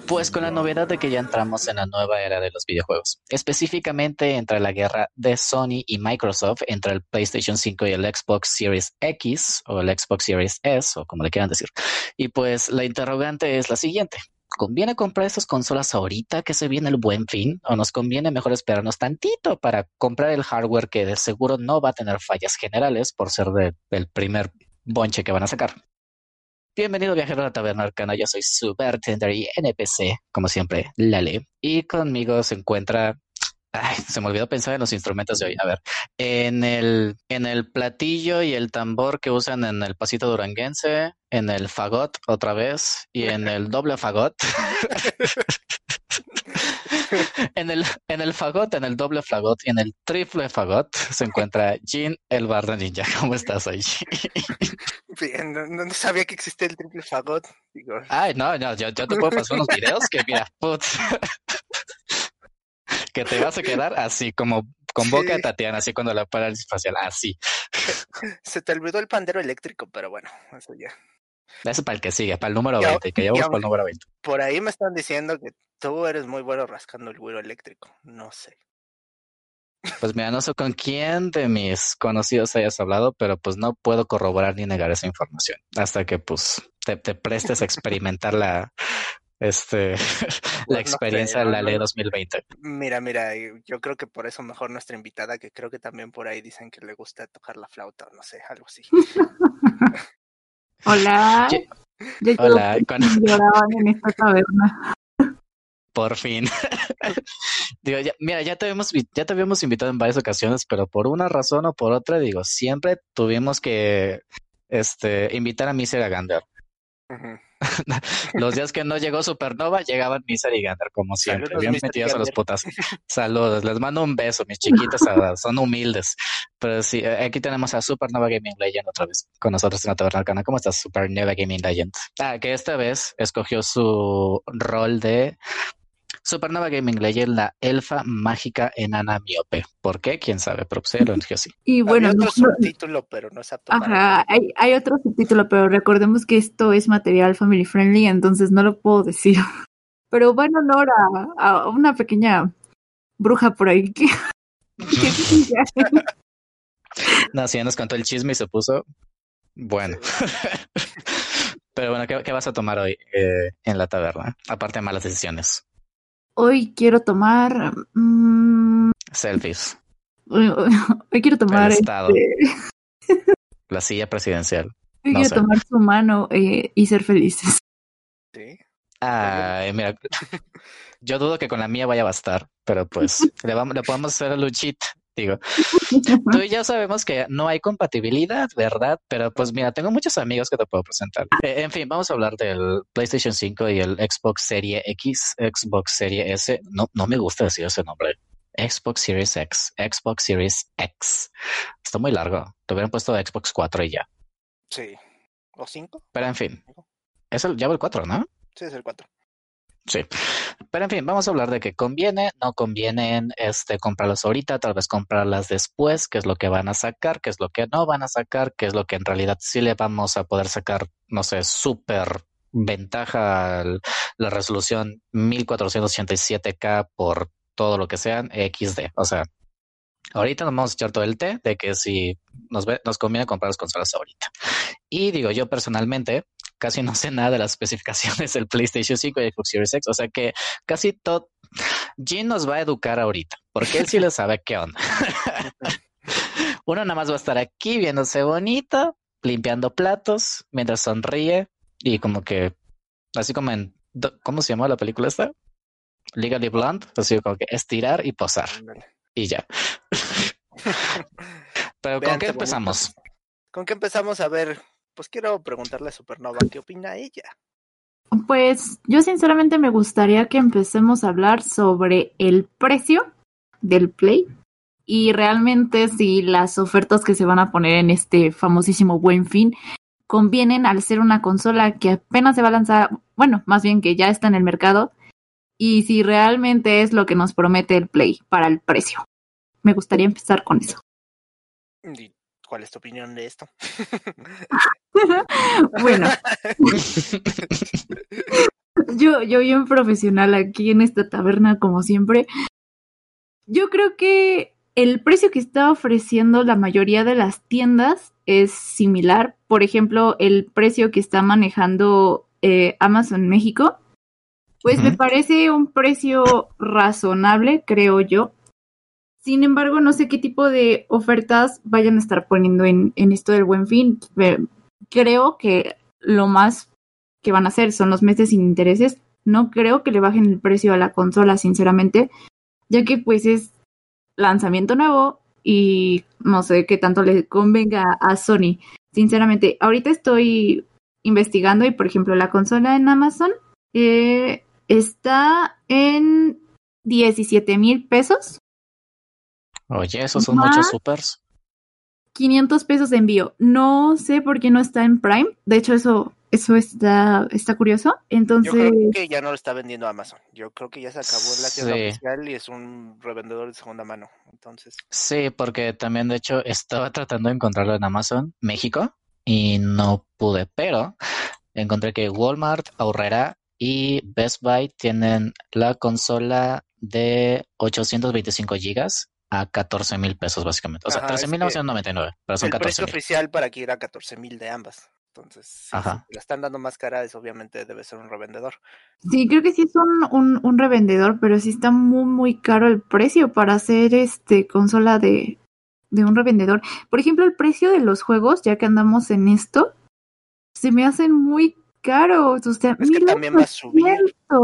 Pues con la novedad de que ya entramos en la nueva era de los videojuegos, específicamente entre la guerra de Sony y Microsoft, entre el PlayStation 5 y el Xbox Series X o el Xbox Series S o como le quieran decir. Y pues la interrogante es la siguiente. ¿Conviene comprar estas consolas ahorita que se viene el Buen Fin o nos conviene mejor esperarnos tantito para comprar el hardware que de seguro no va a tener fallas generales por ser del primer bonche que van a sacar? Bienvenido viajero a la Taberna Arcana, yo soy Super Tender y NPC, como siempre, Lale. Y conmigo se encuentra... Ay, se me olvidó pensar en los instrumentos de hoy. A ver, en el platillo y el tambor que usan en el pasito duranguense, en el fagot otra vez, y en el doble fagot. En el fagot, en el doble fagot y en el triple fagot se encuentra Jin, el bardo ninja. ¿Cómo estás hoy, Jin? Bien, no sabía que existía el triple fagot. Digo, Ay, no, yo te puedo pasar unos videos que mira, putz, que te vas a quedar así como con boca de sí, Tatiana, así cuando la parálisis facial, así. se te olvidó el pandero eléctrico, pero bueno, eso ya. Eso para el que sigue, para el número Y, 20, que y llevamos para el aunque número 20. por ahí me están diciendo que tú eres muy bueno rascando el güiro eléctrico, no sé. Pues mira, no sé con quién de mis conocidos hayas hablado, pero pues no puedo corroborar ni negar esa información hasta que pues te prestes a experimentar la No sé, experiencia de la ley 2020. Mira, yo creo que por eso mejor nuestra invitada, que creo que también por ahí dicen que le gusta tocar la flauta, o no sé, algo así. Hola, Ye- ya llevo Hola, lloraban en esta taberna. por fin. Digo, mira, ya te habíamos invitado en varias ocasiones, pero por una razón o por otra, digo, siempre tuvimos que invitar a Miser a Gander. Ujú. Los días que no llegó Supernova, llegaban Miser y Gander, como siempre, Saludos, bien Mr. metidos a los Gander. putas. Saludos, les mando un beso, mis chiquitas adoradas, son humildes. Pero sí, aquí tenemos a Supernova Gaming Legend otra vez con nosotros en la Taberna Arcana. ¿Cómo estás, Supernova Gaming Legend? Que esta vez escogió su rol de Supernova Gaming Legend, la elfa mágica enana miope. ¿Por qué? ¿Quién sabe? Pero pues ella lo eligió así. Y Había bueno, otro subtítulo, pero no es apto para ajá, México. hay otro subtítulo, pero recordemos que esto es material family friendly, entonces no lo puedo decir. Pero bueno, honor a una pequeña bruja por ahí que No, sí, ya nos contó el chisme y se puso bueno. Sí. Pero bueno, ¿qué vas a tomar hoy en la taberna? Aparte de malas decisiones. hoy quiero tomar, Selfies, hoy quiero el tomar, estado, la silla presidencial. hoy No quiero sé. tomar su mano y ser felices. Sí. Ay, mira, yo dudo que con la mía vaya a bastar, pero pues le podemos hacer a Luchit. Digo, tú y yo sabemos que no hay compatibilidad, ¿verdad? Pero pues mira, tengo muchos amigos que te puedo presentar. En fin, vamos a hablar del PlayStation 5 y el Xbox Series X, Xbox Series S. No, no me gusta decir ese nombre. Xbox Series X, Xbox Series X. Está muy largo. Te hubieran puesto Xbox 4 y ya. Sí. ¿O 5? Pero en fin, ya va el 4, ¿no? Sí, es el 4. Sí. Pero en fin, vamos a hablar de que conviene, no conviene comprarlas ahorita, tal vez comprarlas después, qué es lo que van a sacar, qué es lo que no van a sacar, qué es lo que en realidad sí le vamos a poder sacar, no sé, súper ventaja a la resolución 1487K por todo lo que sean XD. O sea, ahorita nos vamos a echar todo el té de que si nos conviene comprar las consolas ahorita. Y digo, yo personalmente casi no sé nada de las especificaciones del PlayStation 5 y Xbox Series X, o sea que casi todo... Jin nos va a educar ahorita, porque él sí le sabe qué onda. Uno nada más va a estar aquí viéndose bonito, limpiando platos, mientras sonríe y como que, así como ¿cómo se llama la película esta? Legally Blonde, así como que estirar y posar y ya. Pero ¿con qué Véanse empezamos? bonitos. ¿Con qué empezamos? A ver, pues quiero preguntarle a Supernova qué opina ella. Pues yo sinceramente me gustaría que empecemos a hablar sobre el precio del Play y realmente si las ofertas que se van a poner en este famosísimo Buen Fin convienen al ser una consola que apenas se va a lanzar, bueno, más bien que ya está en el mercado, y si realmente es lo que nos promete el Play para el precio. Me gustaría empezar con eso. ¿Y cuál es tu opinión de esto? Bueno, Yo bien profesional aquí en esta taberna, como siempre. Yo creo que el precio que está ofreciendo la mayoría de las tiendas es similar. Por ejemplo, el precio que está manejando Amazon México, pues me parece un precio razonable, creo yo. Sin embargo, no sé qué tipo de ofertas vayan a estar poniendo en esto del Buen Fin. Creo que lo más que van a hacer son los meses sin intereses. No creo que le bajen el precio a la consola, sinceramente, ya que pues es lanzamiento nuevo y no sé qué tanto le convenga a Sony. Sinceramente, ahorita estoy investigando y, por ejemplo, la consola en Amazon está en 17,000 pesos. Oye, esos son Más muchos supers. 500 pesos de envío. No sé por qué no está en Prime. De hecho, eso está curioso. Entonces, Yo creo que ya no lo está vendiendo Amazon. Yo creo que ya se acabó en la tienda Sí. oficial y es un revendedor de segunda mano. Entonces, Sí, porque también de hecho estaba tratando de encontrarlo en Amazon México y no pude, pero encontré que Walmart, Aurrera y Best Buy tienen la consola de 825 gigas a 14,000 pesos básicamente. O sea, ajá, es que 13,999, pero son el precio 14,000. oficial para aquí era 14,000 de ambas. Entonces, sí, si Ajá. te la están dando más cara, eso obviamente debe ser un revendedor. sí, creo que sí es un revendedor, pero sí está muy, muy caro el precio para hacer consola de un revendedor. Por ejemplo, el precio de los juegos, ya que andamos en esto, se me hacen muy caros. O sea, Es que también va a subir.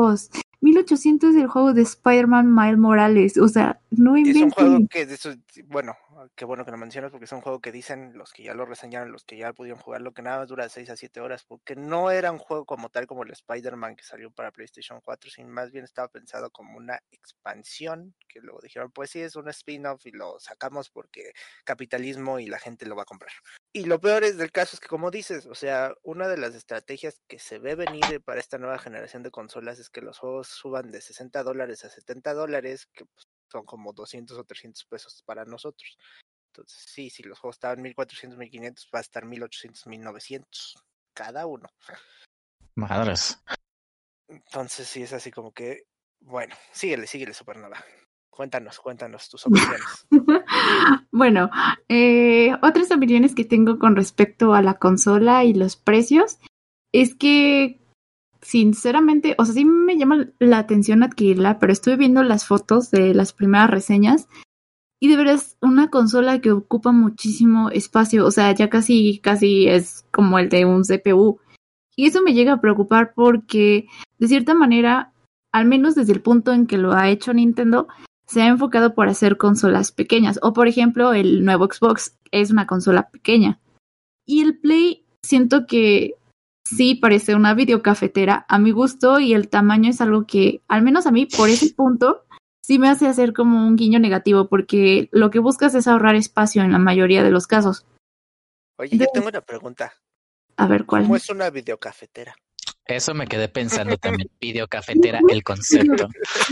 1800 el juego de Spider-Man Miles Morales. O sea, no Es un juego inventen. que, bueno, qué bueno que lo mencionas porque es un juego que dicen los que ya lo reseñaron, los que ya pudieron jugarlo, que nada más dura 6 a 7 horas, porque no era un juego como tal como el Spider-Man que salió para PlayStation 4, sino más bien estaba pensado como una expansión, que luego dijeron, pues sí, es un spin-off y lo sacamos porque capitalismo y la gente lo va a comprar. Y lo peor del caso es que, como dices, o sea, una de las estrategias que se ve venir para esta nueva generación de consolas es que los juegos suban de $60 a $70, que pues, son como 200 o 300 pesos para nosotros. Entonces, sí, si los juegos estaban 1400, 1500, va a estar 1800, 1900 cada uno. Madres. Entonces, sí es así como que, bueno, síguele, Supernova. Cuéntanos tus opiniones. Bueno, otras opiniones que tengo con respecto a la consola y los precios es que, sinceramente, o sea, sí me llama la atención adquirirla, pero estuve viendo las fotos de las primeras reseñas y de verdad es una consola que ocupa muchísimo espacio, o sea, ya casi es como el de un CPU. Y eso me llega a preocupar porque, de cierta manera, al menos desde el punto en que lo ha hecho Nintendo, se ha enfocado por hacer consolas pequeñas. O, por ejemplo, el nuevo Xbox es una consola pequeña. Y el Play, siento que sí parece una videocafetera a mi gusto y el tamaño es algo que, al menos a mí, por ese punto, sí me hace hacer como un guiño negativo porque lo que buscas es ahorrar espacio en la mayoría de los casos. Oye, yo tengo una pregunta. A ver, ¿cuál? ¿Cómo es una videocafetera? Eso me quedé pensando también. Videocafetera, el concepto.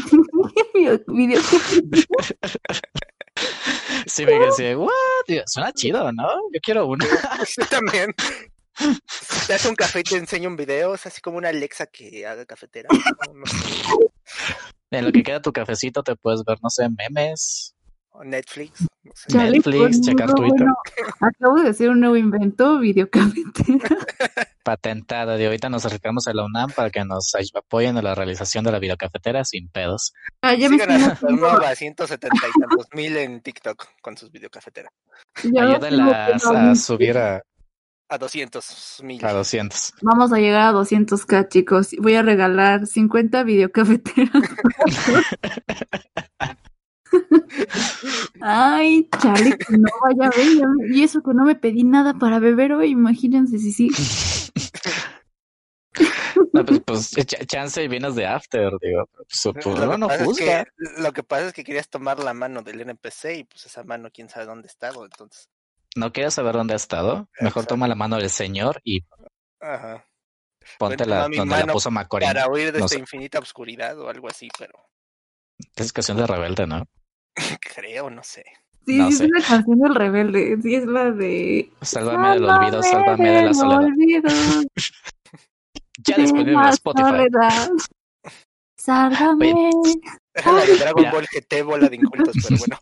Video. Sí, me quedé, what? Suena chido, ¿no? Yo quiero uno. Yo también. Si te hace un café y te enseña un video, es así como una Alexa que haga cafetera. No sé. En lo que queda tu cafecito te puedes ver, no sé, memes, O Netflix, no sé. Chale, Netflix, pues, checar no, Twitter. bueno, acabo de hacer un nuevo invento, videocafetera. Patentada. De ahorita nos acercamos a la UNAM para que nos apoyen en la realización de la videocafetera sin pedos. Ah, ya me Sigan estoy a metiendo, Supernova 170 y tantos mil en TikTok con sus videocafeteras. ya me estoy Ayúdenlas metiendo a bien. subir A 200,000. a 200. Vamos a llegar a 200K, chicos. Voy a regalar 50 videocafeteras. Ay, chale, que no vaya a ver. Y eso que no me pedí nada para beber hoy, imagínense si sí. No, pues chance y vienes de after, digo. Pues, uno no juzga. Lo que pasa es que querías tomar la mano del NPC y pues esa mano quién sabe dónde está, entonces. ¿No quieres saber dónde ha estado? Mejor toma la mano del señor y Ajá. Pueden póntela tomar mi donde la mano puso Macorina. para huir de No esta sé. infinita oscuridad o algo así, pero Es canción de rebelde, ¿no? creo, no sé. Sí, No sí, es sé. una canción del rebelde. Sí, es la de... Sálvame del olvido, sálvame de la soledad. olvido. Ya disponible en Spotify. Soledad. Sálvame. La de Dragon Ball GT, bola de incultos, pero bueno.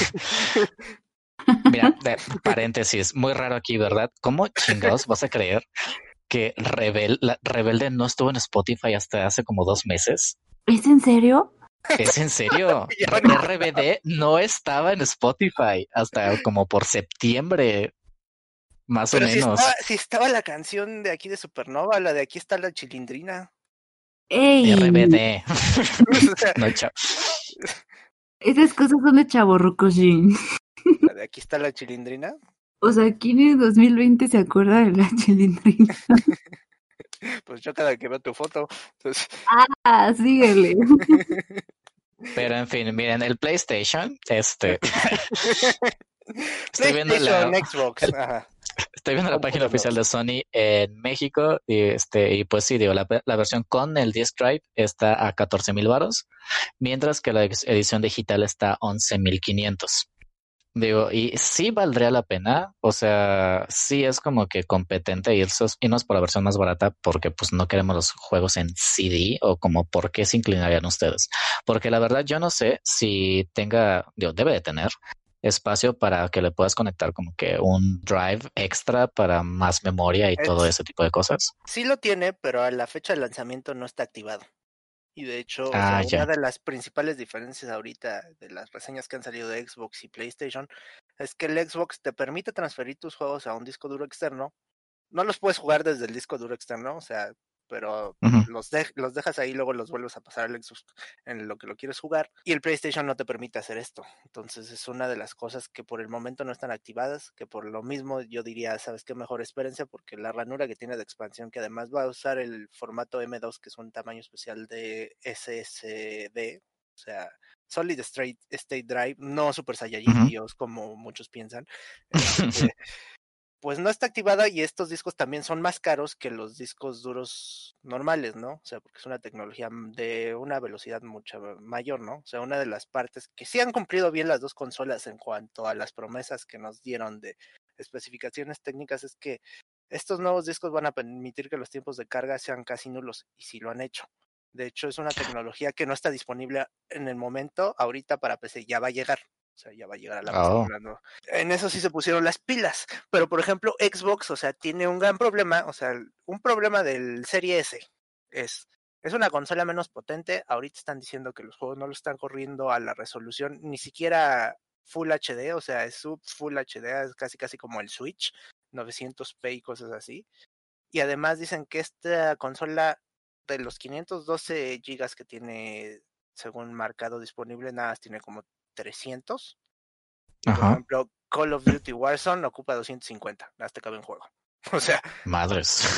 Mira, paréntesis, muy raro aquí, ¿verdad? ¿Cómo chingados vas a creer que Rebelde no estuvo en Spotify hasta hace como 2 meses? ¿Es en serio? ¿Es en serio? RBD no estaba en Spotify hasta como por septiembre, más Pero o menos. si estaba la canción de aquí de Supernova, la de Aquí está la chilindrina. ¡Ey! RBD. O sea, No, chao. Esas cosas son de chavorrucos, Jin. la de Aquí está la chilindrina. O sea, ¿quién en 2020 se acuerda de la chilindrina? Pues yo cada que veo tu foto. Entonces... Ah, síguele. Pero en fin, miren, el PlayStation, estoy viendo PlayStation, Xbox. Ajá. Estoy viendo la página oficial de Sony en México y pues sí, digo, la versión con el disc drive está a 14,000 varos, mientras que la edición digital está a 11,500. Digo, y sí valdría la pena, o sea, sí es como que competente irnos por la versión más barata porque pues no queremos los juegos en CD o como por qué se inclinarían ustedes. Porque la verdad yo no sé si debe de tener espacio para que le puedas conectar como que un drive extra para más memoria y todo ese tipo de cosas. Sí lo tiene, pero a la fecha de lanzamiento no está activado. Y de hecho, o sea, una de las principales diferencias ahorita de las reseñas que han salido de Xbox y PlayStation es que el Xbox te permite transferir tus juegos a un disco duro externo. No los puedes jugar desde el disco duro externo, o sea, pero los dejas ahí y luego los vuelves a pasar al Xbox en lo que lo quieres jugar. Y el PlayStation no te permite hacer esto. Entonces es una de las cosas que por el momento no están activadas, que por lo mismo yo diría, ¿sabes qué? Mejor espérense porque la ranura que tiene de expansión, que además va a usar el formato M2, que es un tamaño especial de SSD, o sea, Solid State Drive, no Super Saiyajin Dios como muchos piensan. Pues no está activada y estos discos también son más caros que los discos duros normales, ¿no? O sea, porque es una tecnología de una velocidad mucho mayor, ¿no? O sea, una de las partes que sí han cumplido bien las dos consolas en cuanto a las promesas que nos dieron de especificaciones técnicas es que estos nuevos discos van a permitir que los tiempos de carga sean casi nulos y sí lo han hecho. De hecho, es una tecnología que no está disponible en el momento, ahorita para PC, ya va a llegar. O sea, ya va a llegar a la PC. ¿No? En eso sí se pusieron las pilas. Pero, por ejemplo, Xbox, o sea, tiene un gran problema. O sea, un problema del Serie S es una consola menos potente. Ahorita están diciendo que los juegos no lo están corriendo a la resolución, ni siquiera Full HD. O sea, es sub Full HD, es casi como el Switch, 900p y cosas así. Y además dicen que esta consola de los 512 gigas que tiene, según marcado disponible, nada más tiene como 300. Y por ejemplo, Call of Duty Warzone ocupa 250, hasta cabe en juego. O sea, madres.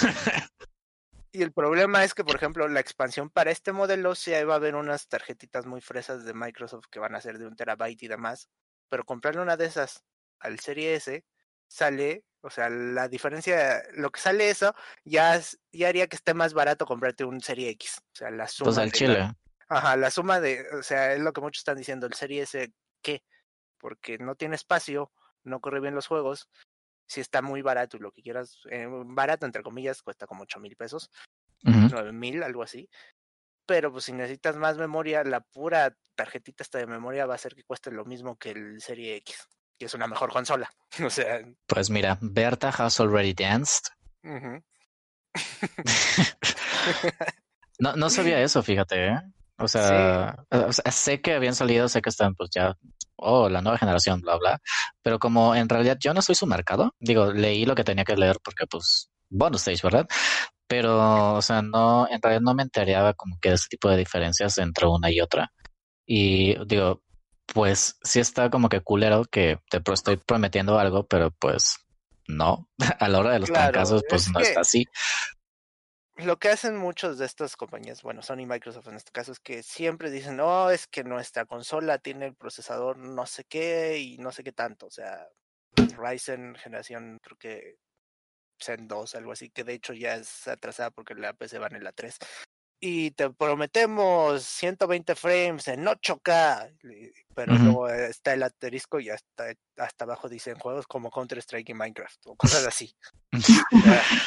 Y el problema es que, por ejemplo, la expansión para este modelo sí va a haber unas tarjetitas muy fresas de Microsoft que van a ser de 1 terabyte y demás, pero comprarle una de esas al Serie S sale, o sea, la diferencia, lo que sale eso ya haría que esté más barato comprarte un Serie X, o sea, la suma pues al Chile. la suma de, o sea, es lo que muchos están diciendo, el Serie S, ¿qué? Porque no tiene espacio, no corre bien los juegos, si está muy barato y lo que quieras, barato entre comillas, cuesta como 8,000 pesos, 9,000, algo así. Pero pues si necesitas más memoria, la pura tarjetita esta de memoria va a hacer que cueste lo mismo que el Serie X, que es una mejor consola. O sea. Pues mira, Berta has already danced. No sabía eso, fíjate, ¿eh? O sea, sé que habían salido, sé que están pues ya, la nueva generación, bla, bla, pero como en realidad yo no soy su mercado, digo, leí lo que tenía que leer porque pues bonus stage, ¿verdad? Pero, o sea, no, en realidad no me enteraba como que de ese tipo de diferencias entre una y otra. Y digo, pues sí está como que culero que te estoy prometiendo algo, pero pues no, a la hora de los trancazos pues no está así. Lo que hacen muchos de estas compañías, bueno, Sony y Microsoft en este caso, es que siempre dicen, no, es que nuestra consola tiene el procesador no sé qué y no sé qué tanto. O sea, Ryzen generación, creo que Zen 2, algo así, que de hecho ya es atrasada porque la PC va en la 3. Y te prometemos 120 frames en 8K, pero luego está el asterisco y hasta abajo dicen juegos como Counter-Strike y Minecraft o cosas así.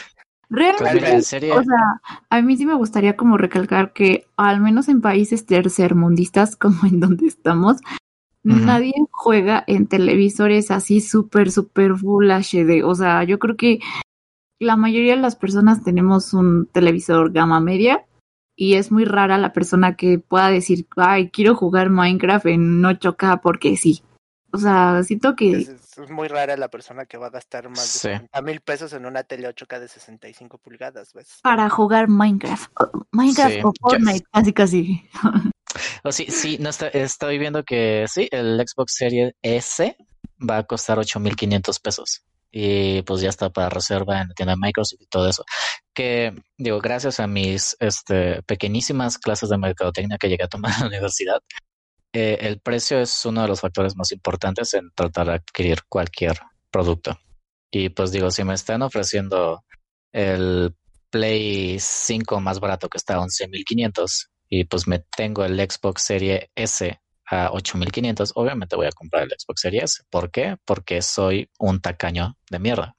Realmente, Mira, en serie, o sea, a mí sí me gustaría como recalcar que al menos en países tercermundistas como en donde estamos, ujú. nadie juega en televisores así súper Full HD. O sea, yo creo que la mayoría de las personas tenemos un televisor gama media y es muy rara la persona que pueda decir, ay, quiero jugar Minecraft en 8K porque sí. O sea, siento que Es muy rara la persona que va a gastar más de Sí. 70,000 pesos en una tele 8K de 65 pulgadas, ¿ves? para jugar Minecraft, Minecraft Sí, o Fortnite, casi. sí, no estoy viendo que sí, el Xbox Series S va a costar 8,500 pesos. Y pues ya está para reserva en la tienda de Microsoft y todo eso. Que digo, gracias a mis pequeñísimas clases de mercadotecnia que llegué a tomar en la universidad, el precio es uno de los factores más importantes en tratar de adquirir cualquier producto. Y pues digo, si me están ofreciendo el Play 5 más barato que está a 11,500 y pues me tengo el Xbox Series S a 8,500, obviamente voy a comprar el Xbox Series S. ¿Por qué? Porque soy un tacaño de mierda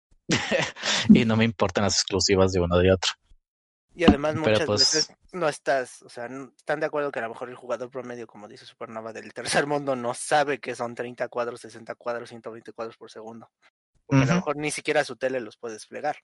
y no me importan las exclusivas de uno de otro. Y además Pero muchas veces pues, no estás, o sea, están de acuerdo que a lo mejor el jugador promedio, como dice Supernova, del tercer mundo no sabe que son 30 cuadros, 60 cuadros, 120 cuadros por segundo. Porque a lo ujú. mejor ni siquiera su tele los puede desplegar.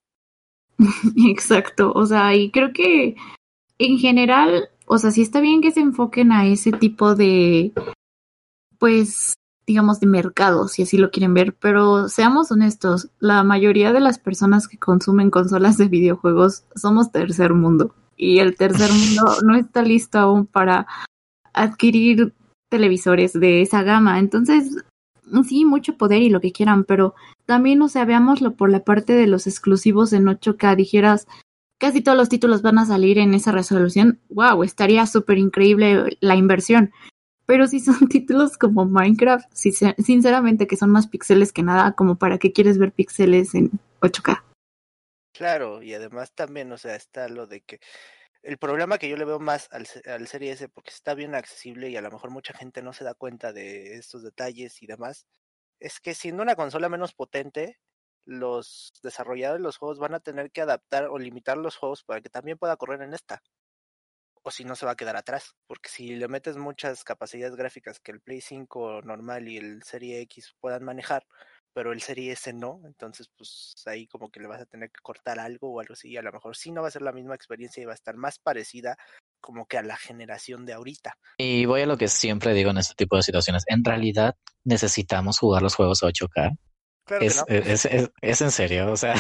Exacto, o sea, y creo que en general, o sea, sí está bien que se enfoquen a ese tipo de, pues, digamos, de mercado, si así lo quieren ver, pero seamos honestos, la mayoría de las personas que consumen consolas de videojuegos somos tercer mundo y el tercer mundo no está listo aún para adquirir televisores de esa gama. Entonces, sí, mucho poder y lo que quieran, pero también, o sea, veámoslo por la parte de los exclusivos en 8K, dijeras, casi todos los títulos van a salir en esa resolución. Wow, estaría súper increíble la inversión. Pero si son títulos como Minecraft, sinceramente que son más píxeles que nada, como para qué quieres ver píxeles en 8K. Claro, y además también, o sea, está lo de que el problema que yo le veo más al Serie S, porque está bien accesible y a lo mejor mucha gente no se da cuenta de estos detalles y demás, es que siendo una consola menos potente, los desarrolladores de los juegos van a tener que adaptar o limitar los juegos para que también pueda correr en esta. O si no se va a quedar atrás, porque si le metes muchas capacidades gráficas que el Play 5 normal y el Serie X puedan manejar, pero el Serie S no, entonces pues ahí como que le vas a tener que cortar algo o algo así, y a lo mejor sí no va a ser la misma experiencia y va a estar más parecida como que a la generación de ahorita. Y voy a lo que siempre digo en este tipo de situaciones. En realidad necesitamos jugar los juegos a 8K. Claro que no. Es en serio, o sea,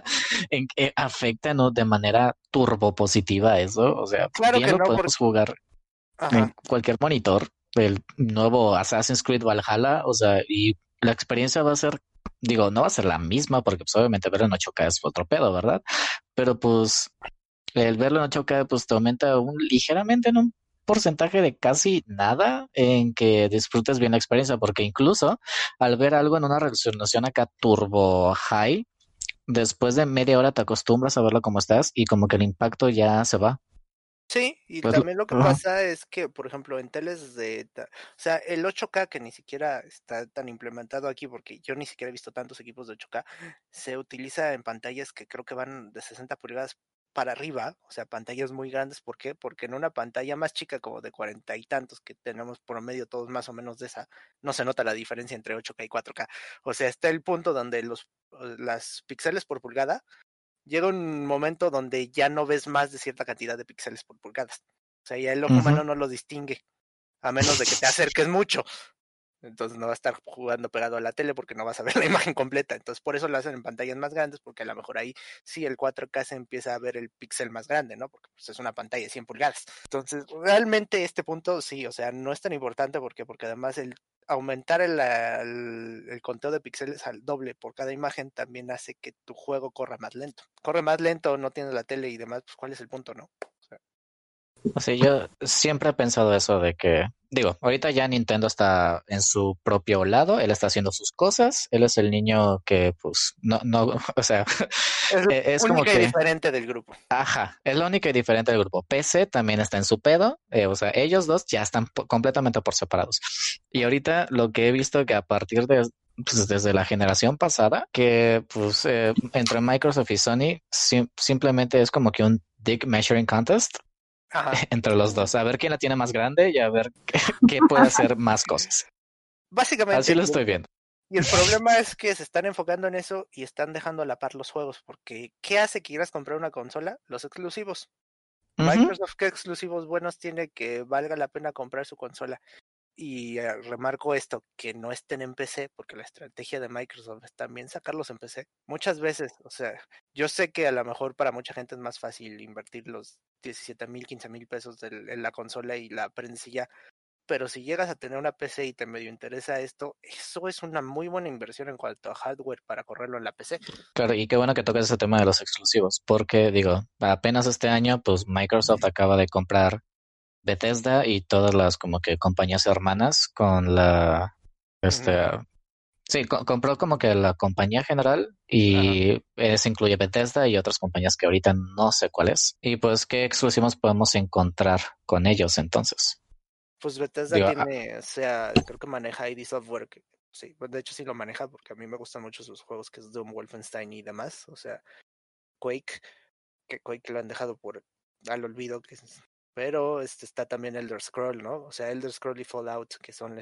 afecta, ¿no?, de manera turbo positiva eso. O sea, Claro bien que lo no, porque... podemos jugar en Ajá, cualquier monitor. El nuevo Assassin's Creed Valhalla, o sea, y la experiencia va a ser, digo, no va a ser la misma porque pues obviamente verlo en 8K es otro pedo, ¿verdad? Pero pues el verlo en 8K pues te aumenta ligeramente en un porcentaje de casi nada en que disfrutes bien la experiencia, porque incluso al ver algo en una resolución acá turbo high, después de media hora te acostumbras a verlo como estás y como que el impacto ya se va. sí, y Pues, también lo que ajá. pasa es que, por ejemplo, en teles o sea, el 8K que ni siquiera está tan implementado aquí, porque yo ni siquiera he visto tantos equipos de 8K, se utiliza en pantallas que creo que van de 60 pulgadas para arriba, o sea, pantallas muy grandes. ¿Por qué? Porque en una pantalla más chica, como de 40 y tantos, que tenemos promedio todos más o menos de esa, no se nota la diferencia entre 8K y 4K. O sea, está el punto donde las píxeles por pulgada llega un momento donde ya no ves más de cierta cantidad de píxeles por pulgadas. O sea, ya el ojo Ujú. humano no lo distingue, a menos de que te acerques mucho. Entonces no va a estar jugando pegado a la tele porque no vas a ver la imagen completa. Entonces por eso lo hacen en pantallas más grandes, porque a lo mejor ahí sí el 4K se empieza a ver el píxel más grande, ¿no? Porque pues, es una pantalla de 100 pulgadas. Entonces realmente este punto sí, o sea, no es tan importante porque además el aumentar el conteo de píxeles al doble por cada imagen también hace que tu juego corra más lento. Corre más lento, no tienes la tele y demás, pues ¿cuál es el punto, no? O sea, O sea, yo siempre he pensado eso de que, digo, ahorita ya Nintendo está en su propio lado, él está haciendo sus cosas, él es el niño que, pues, no, o sea, es la es como única y que, diferente del grupo. ajá, es lo único y diferente del grupo. PC también está en su pedo, o sea, ellos dos ya están completamente por separados. Y ahorita lo que he visto que a partir de pues desde la generación pasada, que pues entre Microsoft y Sony simplemente es como que un dick measuring contest Ajá. entre los dos, a ver quién la tiene más grande y a ver qué puede hacer más cosas. Así Básicamente, lo estoy viendo. y el problema es que se están enfocando en eso y están dejando a la par los juegos, porque ¿qué hace que quieras comprar una consola? Los exclusivos. Ujú. Microsoft, ¿qué exclusivos buenos tiene que valga la pena comprar su consola? Y remarco esto, que no estén en PC, porque la estrategia de Microsoft es también sacarlos en PC. Muchas veces, o sea, yo sé que a lo mejor para mucha gente es más fácil invertir los 17,000, 15,000 pesos en la consola y la aprendes y ya, pero si llegas a tener una PC y te medio interesa esto, eso es una muy buena inversión en cuanto a hardware para correrlo en la PC. Claro, y qué bueno que toques ese tema de los exclusivos, porque digo, apenas este año, pues Microsoft acaba de comprar Bethesda y todas las como que compañías hermanas con la, Ujú. este, sí, compró como que la compañía general Ajá. y eso incluye Bethesda y otras compañías que ahorita no sé cuáles. Y pues, ¿qué exclusivos podemos encontrar con ellos entonces? Pues Bethesda Digo, tiene, o sea, creo que maneja ID Software, que sí, pues de hecho sí lo maneja porque a mí me gustan mucho sus juegos que es Doom, Wolfenstein y demás, o sea, Quake, que Quake lo han dejado por al olvido, pero está también Elder Scroll, ¿no? O sea, Elder Scroll y Fallout, que son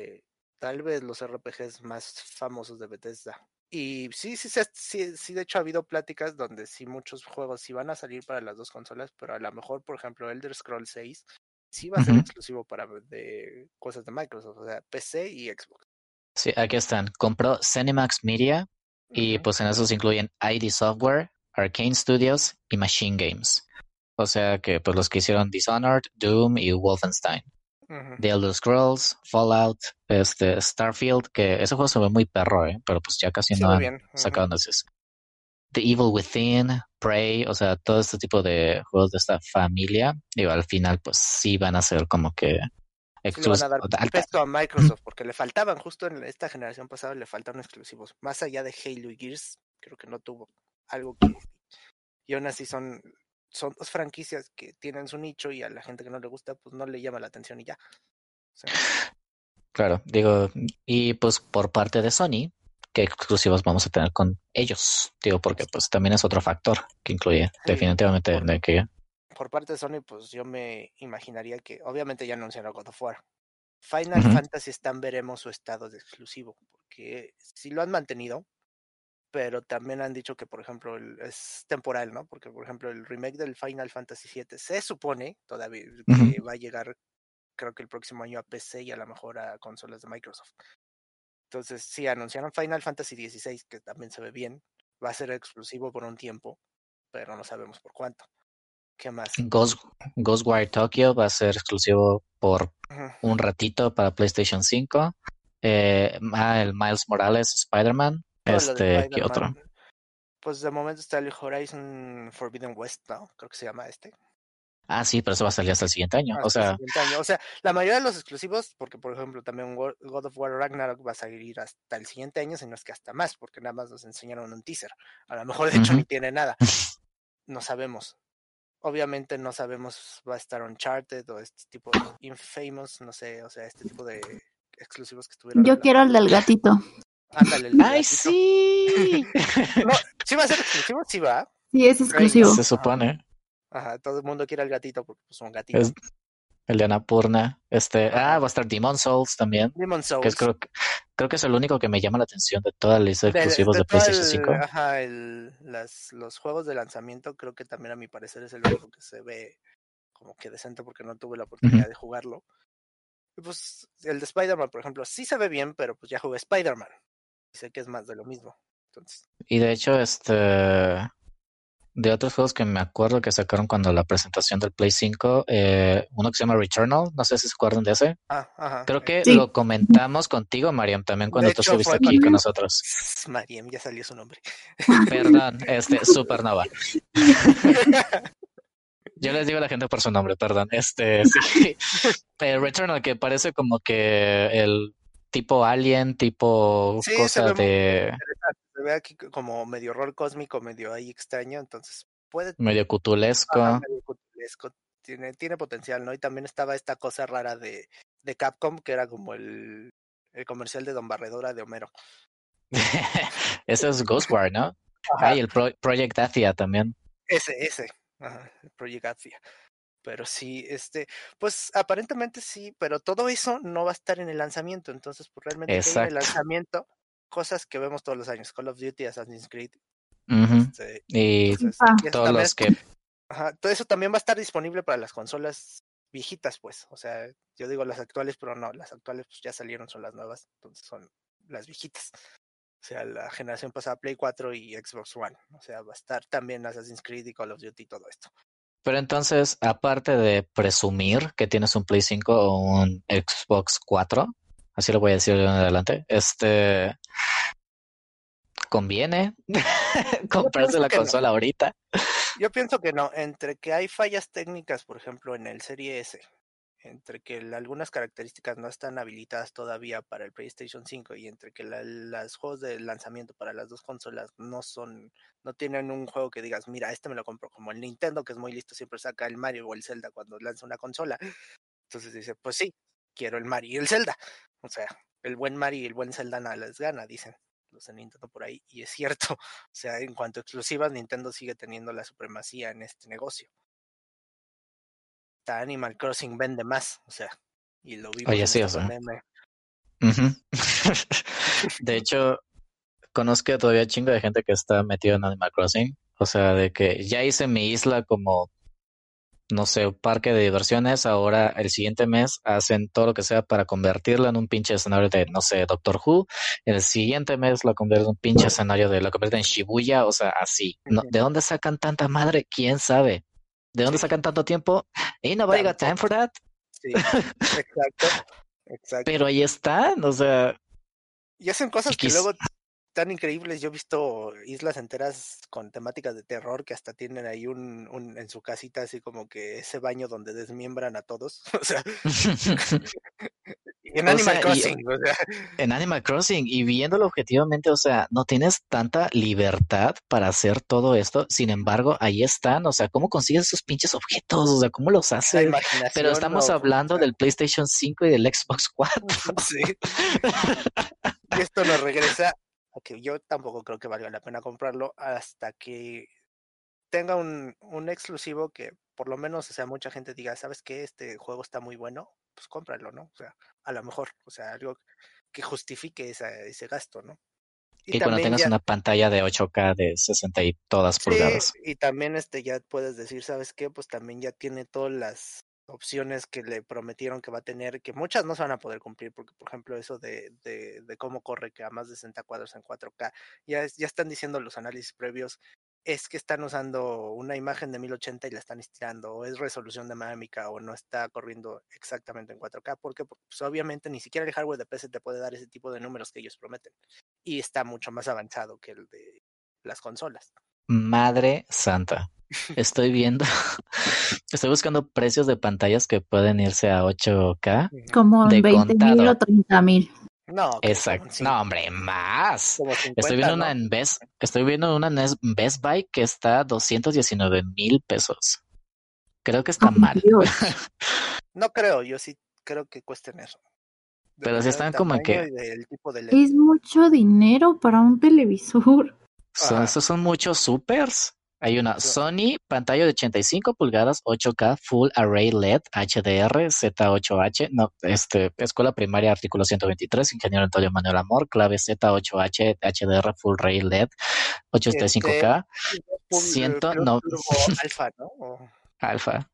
tal vez los RPGs más famosos de Bethesda. Y sí, sí, de hecho ha habido pláticas donde sí muchos juegos sí van a salir para las dos consolas, pero a lo mejor, por ejemplo, Elder Scroll 6 sí va a ser ujú. exclusivo para de cosas de Microsoft, o sea, PC y Xbox. Sí, aquí están. Compró Cinemax Media y Ujú, pues en esos incluyen ID Software, Arcane Studios y Machine Games. O sea que pues los que hicieron Dishonored, Doom y Wolfenstein. ujú. The Elder Scrolls, Fallout, Starfield, que ese juego se ve muy perro, pero pues ya casi Se no ve han bien. sacado noticias. The Evil Within, Prey, o sea, todo este tipo de juegos de esta familia, digo, al final pues sí van a ser como que Sí le van a exclusivos. dar peso a Microsoft, porque le faltaban, justo en esta generación pasada, le faltaron exclusivos. Más allá de Halo y Gears, creo que no tuvo algo que. Y aún así son dos franquicias que tienen su nicho y a la gente que no le gusta, pues no le llama la atención y ya. O sea, Claro, digo, y pues por parte de Sony, ¿qué exclusivos vamos a tener con ellos? Digo, porque pues también es otro factor que incluye sí, definitivamente por, de que... por parte de Sony, pues yo me imaginaría que, obviamente ya anunciaron God of War. Final Ujú, Fantasy están, veremos su estado de exclusivo, porque si lo han mantenido, pero también han dicho que, por ejemplo, es temporal, ¿no? Porque, por ejemplo, el remake del Final Fantasy VII se supone todavía ujú. que va a llegar, creo que el próximo año a PC y a lo mejor a consolas de Microsoft. Entonces, sí, anunciaron Final Fantasy XVI, que también se ve bien, va a ser exclusivo por un tiempo, pero no sabemos por cuánto. ¿Qué más? Ghost, Ghostwire Tokyo va a ser exclusivo por Ujú. un ratito para PlayStation 5. El Miles Morales Spider-Man. Todo lo de ¿Qué otro? Spider-Man. Pues de momento está el Horizon Forbidden West, ¿no? Creo que se llama este. Ah, sí, pero eso va a salir hasta el siguiente año. O Hasta el sea, siguiente año. O sea, la mayoría de los exclusivos, porque por ejemplo también God of War Ragnarok va a salir hasta el siguiente año, si no es que hasta más, porque nada más nos enseñaron un teaser. A lo mejor de hecho ujú. ni tiene nada. No sabemos. Obviamente no sabemos va a estar Uncharted o este tipo de Infamous, no sé, o sea, este tipo de exclusivos que estuvieron Yo quiero el del gatito. Ándale, el del ¡Ay, gatito. sí! No, sí va a ser exclusivo, sí va. Sí, es Reina. exclusivo. Se Ajá. supone. Ajá, todo el mundo quiere al gatito porque es un gatito. Es el de Annapurna. Va Ajá. a estar Demon Souls también. Demon Que es, Souls. creo que es el único que me llama la atención de toda la lista de exclusivos De de todo PlayStation 5. ajá, los juegos de lanzamiento, creo que también a mi parecer es el único que se ve como que decente porque no tuve la Ujú. oportunidad de jugarlo. Y pues el de Spider-Man, por ejemplo, sí se ve bien, pero pues ya jugué Spider-Man. Y sé que es más de lo mismo. Entonces, Y de hecho, de otros juegos que me acuerdo que sacaron cuando la presentación del Play 5, uno que se llama Returnal, no sé si se acuerdan de ese. ajá. Creo que Sí. lo comentamos contigo, Mariam, también De cuando tú hecho, estuviste fue aquí con contigo. nosotros. Mariem, ya salió su nombre. Perdón, Supernova. Yo les digo a la gente por su nombre, perdón. Sí. Returnal, que parece como que el tipo alien, tipo Sí, se cosa ve muy de interesante. Se ve aquí como medio horror cósmico, medio ahí extraño. Entonces, puede. medio Ajá, cutulesco. medio cutulesco, tiene potencial, ¿no? Y también estaba esta cosa rara de Capcom, que era como el comercial de Don Barredora de Homero. Eso es Ghostwire, ¿no? Ajá. Y el Project Athia también. Ese. Ajá, el Project Athia. Pero sí, pues aparentemente sí, pero todo eso no va a estar en el lanzamiento. Entonces, pues realmente, ¿qué hay en el Exacto. lanzamiento? Cosas que vemos todos los años: Call of Duty, Assassin's Creed. Uh-huh. Y Entonces, y eso todos también, los que... ajá, todo eso también va a estar disponible para las consolas viejitas, pues. O sea, yo digo las actuales, pero no, las actuales pues ya salieron, son las nuevas, entonces son las viejitas. O sea, la generación pasada, Play 4 y Xbox One. O sea, va a estar también Assassin's Creed y Call of Duty y todo esto. Pero entonces, aparte de presumir que tienes un Play 5 o un Xbox 4, así lo voy a decir en adelante, ¿conviene Yo comprarse pienso la que no. consola ahorita? Yo pienso que no. Entre que hay fallas técnicas, por ejemplo, en el Serie S, entre que algunas características no están habilitadas todavía para el PlayStation 5 y entre que los juegos de lanzamiento para las dos consolas no tienen un juego que digas, mira, me lo compro, como el Nintendo, que es muy listo, siempre saca el Mario o el Zelda cuando lanza una consola. Entonces dice, pues sí, quiero el Mario y el Zelda. O sea, el buen Mario y el buen Zelda nada les gana, dicen los de Nintendo por ahí, y es cierto. O sea, en cuanto a exclusivas, Nintendo sigue teniendo la supremacía en este negocio. Hasta Animal Crossing vende más, o sea, y lo vimos Oye, en sí, esta o sea. pandemia. Uh-huh. De hecho, conozco todavía chingo de gente que está metido en Animal Crossing. O sea, de que ya hice mi isla como, no sé, un parque de diversiones. Ahora, el siguiente mes, hacen todo lo que sea para convertirlo en un pinche escenario de, no sé, Doctor Who. El siguiente mes lo convierten en un pinche escenario lo convierten en Shibuya. O sea, así. No, ¿de dónde sacan tanta madre? ¿Quién sabe? ¿De dónde Sí, sacan tanto tiempo? Ain't nobody got time for tampoco. that. Sí, exacto, Pero exacto. ahí están, o sea, Y hacen cosas que X. luego tan increíbles. Yo he visto islas enteras con temáticas de terror que hasta tienen ahí en su casita así como que ese baño donde desmiembran a todos. O sea, en O Animal sea, y Crossing, o sea, en Animal Crossing y viéndolo objetivamente, o sea, no tienes tanta libertad para hacer todo esto. Sin embargo, ahí están, o sea, ¿cómo consigues esos pinches objetos? O sea, ¿cómo los la haces? Pero imaginación, estamos o hablando sea, del PlayStation 5 y del Xbox 4. sí. Y esto nos regresa a que yo tampoco creo que valga la pena comprarlo hasta que tenga un exclusivo que por lo menos, o sea, mucha gente diga, ¿sabes qué? Este juego está muy bueno, pues cómpralo, ¿no? O sea, a lo mejor, o sea, algo que justifique ese gasto, ¿no? Y Y cuando también tengas ya, una pantalla de 8K de 60 y todas sí, pulgadas. y también ya puedes decir, ¿sabes qué? Pues también ya tiene todas las opciones que le prometieron que va a tener, que muchas no se van a poder cumplir, porque por ejemplo eso de cómo corre que a más de 60 cuadros en 4K, ya están diciendo los análisis previos, es que están usando una imagen de 1080 y la están estirando, o es resolución dinámica, o no está corriendo exactamente en 4K, porque pues, obviamente ni siquiera el hardware de PC te puede dar ese tipo de números que ellos prometen, y está mucho más avanzado que el de las consolas. Madre santa. Estoy viendo, estoy buscando precios de pantallas que pueden irse a 8K Como en de 20,000 o contado. 30,000. No, que Exacto. como, No, hombre, más. como Estoy 50, viendo una ¿no? en estoy viendo una en Best Buy que está a 219,000 pesos. Creo que está Ay, mal. Dios. No creo, yo sí creo que cuesten eso. Pero sí Dependiendo del están como tamaño que y del tipo de LED. Es mucho dinero para un televisor. Ajá. esos son muchos supers. Hay una So, Sony pantalla de 85 pulgadas, 8K Full Array LED HDR Z8H. No, escuela primaria artículo 123, ingeniero Antonio Manuel Amor, clave Z8H HDR Full Array LED 835K. Plus 100 Turbo Alpha, ¿no? Alfa,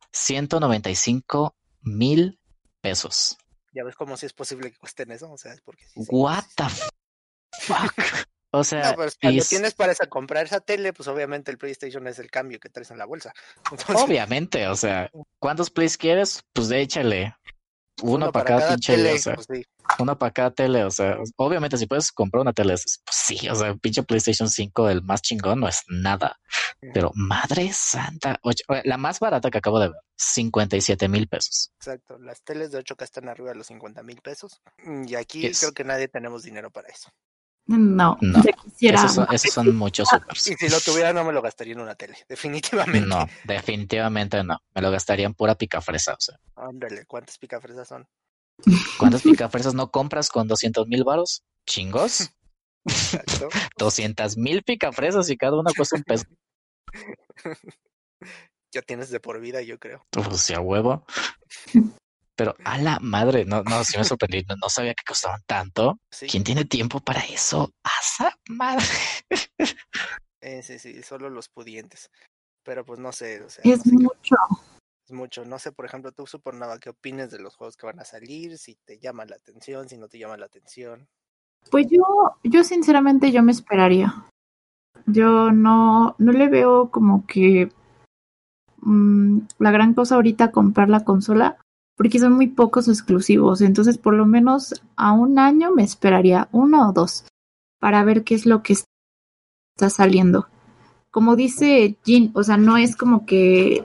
195,000 pesos. Ya ves cómo si es posible que cuesten eso, o sea, es porque sí, sí. What the fuck? O No, sea, pero cuando tienes para comprar esa tele, pues obviamente el PlayStation es el cambio que traes en la bolsa. Entonces, obviamente, o sea, ¿cuántos plays quieres? Pues échale uno uno para para cada cada pinche, o tele, sea, pues sí. una para cada tele, o sea, obviamente si puedes comprar una tele, pues sí, o sea, pinche PlayStation 5, el más chingón, no es nada. Pero madre santa, la más barata que acabo de ver, 57,000 pesos. Exacto, las teles de 8K están arriba de los 50,000 pesos. Y aquí creo Yes. que nadie tenemos dinero para eso. No, No, ya quisiera. esos son muchos supers. Y si lo tuviera, no me lo gastaría en una tele, definitivamente. No, definitivamente no. Me lo gastaría en pura picafresa, o sea. Ándale, ¿cuántas picafresas son? ¿Cuántas picafresas no compras con 200,000 varos? ¿Chingos? Exacto. 200,000 picafresas y cada una cuesta $1. Ya tienes de por vida, yo creo. Pues sí, a huevo. Pero a la madre, no, sí me sorprendí. No sabía que costaban tanto. Sí. ¿Quién tiene tiempo para eso? ¡A esa madre! Sí, solo los pudientes. Pero pues no sé, o sea, Es no sé qué. mucho. Es mucho. No sé, por ejemplo, tú, Supernova, ¿qué opinas de los juegos que van a salir? Si te llama la atención, si no te llama la atención. Pues yo sinceramente yo me esperaría. Yo no le veo como que la gran cosa ahorita comprar la consola, porque son muy pocos exclusivos. Entonces, por lo menos a un año me esperaría, 1 o 2, para ver qué es lo que está saliendo. Como dice Jin, o sea, no es como que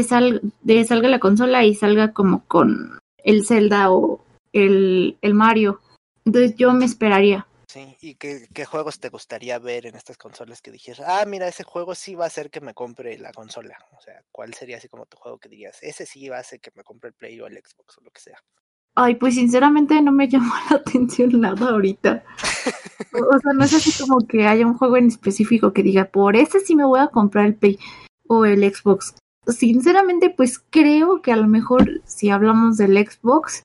salga la consola y salga como con el Zelda o el Mario. Entonces yo me esperaría. Sí, ¿y qué juegos te gustaría ver en estas consolas que dijeras, mira, ese juego sí va a hacer que me compre la consola? O sea, ¿cuál sería así como tu juego que dirías, ese sí va a hacer que me compre el Play o el Xbox o lo que sea? Ay, pues sinceramente no me llamó la atención nada ahorita. O sea, no es así como que haya un juego en específico que diga, por ese sí me voy a comprar el Play o el Xbox. Sinceramente, pues creo que a lo mejor si hablamos del Xbox,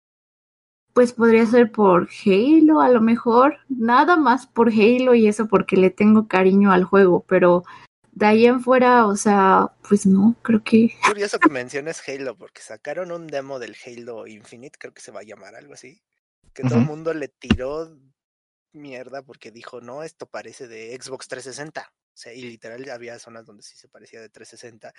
pues podría ser por Halo, a lo mejor. Nada más por Halo y eso porque le tengo cariño al juego, pero de ahí en fuera, o sea, pues no, creo que... Curioso que menciones Halo, porque sacaron un demo del Halo Infinite, creo que se va a llamar algo así, que todo el mundo le tiró mierda porque dijo, no, esto parece de Xbox 360. O sea, y literal había zonas donde sí se parecía de 360.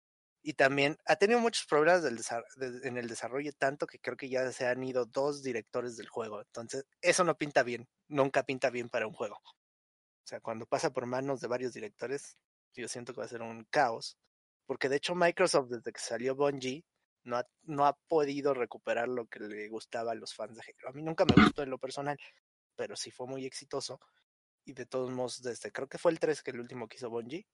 Y también ha tenido muchos problemas en el desarrollo, tanto que creo que ya se han ido 2 directores del juego. Entonces, eso no pinta bien, nunca pinta bien para un juego. O sea, cuando pasa por manos de varios directores, yo siento que va a ser un caos. Porque de hecho Microsoft, desde que salió Bungie, no ha podido recuperar lo que le gustaba a los fans de Halo. A mí nunca me gustó en lo personal, pero sí fue muy exitoso. Y de todos modos, desde creo que fue el 3 que el último que hizo Bungie,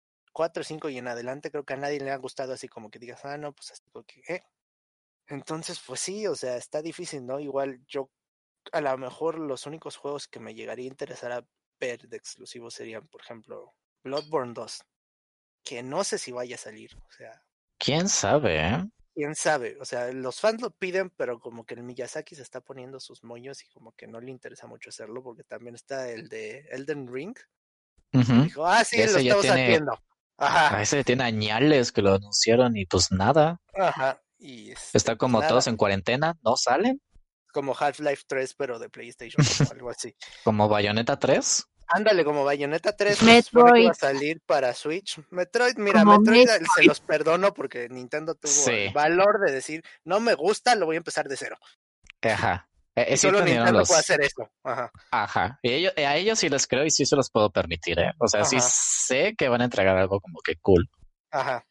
4, 5 y en adelante creo que a nadie le ha gustado así como que digas, no, pues así porque, Entonces, pues sí, o sea, está difícil, ¿no? Igual yo, a lo mejor los únicos juegos que me llegaría a interesar a ver de exclusivos serían, por ejemplo, Bloodborne 2, que no sé si vaya a salir, o sea, ¿Quién sabe, quién sabe, o sea, los fans lo piden, pero como que el Miyazaki se está poniendo sus moños y como que no le interesa mucho hacerlo, porque también está el de Elden Ring, que dijo, sí, lo Ese ya estamos tiene, haciendo. Ajá, ese tiene añales que lo anunciaron y pues nada. ajá, y Está pues como nada, todos en cuarentena, no salen. como Half-Life 3, pero de PlayStation, o algo así. Como Bayonetta 3. Ándale, como Bayonetta 3, que se supone que iba Metroid, a salir para Switch. Metroid, mira, como Metroid Metroid. se los perdono porque Nintendo tuvo el Sí, valor de decir, no me gusta, lo voy a empezar de cero. ajá. Y Sí solo tenieron Nintendo puede los. hacer eso. Ajá, Ajá. Y a ellos sí les creo y sí se los puedo permitir, ¿eh? O sea, sí ajá, sé que van a entregar algo como que cool. ajá.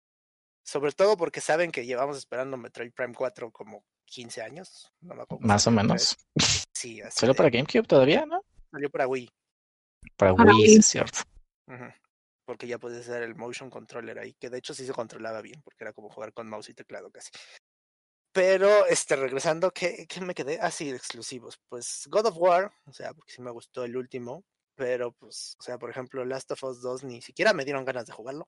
Sobre todo porque saben que llevamos esperando Metroid Prime 4 como 15 años. No me acuerdo cuando Más o salió el 3. menos. Sí, así Solo para de... GameCube todavía, ¿no? Salió para Wii. Para Para Wii, sí Wii. es cierto. Ujú. Porque ya puedes hacer el motion controller ahí, que de hecho sí se controlaba bien, porque era como jugar con mouse y teclado casi. Pero, regresando, ¿qué me quedé? Sí, exclusivos. Pues God of War, o sea, porque sí me gustó el último, pero pues, o sea, por ejemplo, Last of Us 2 ni siquiera me dieron ganas de jugarlo.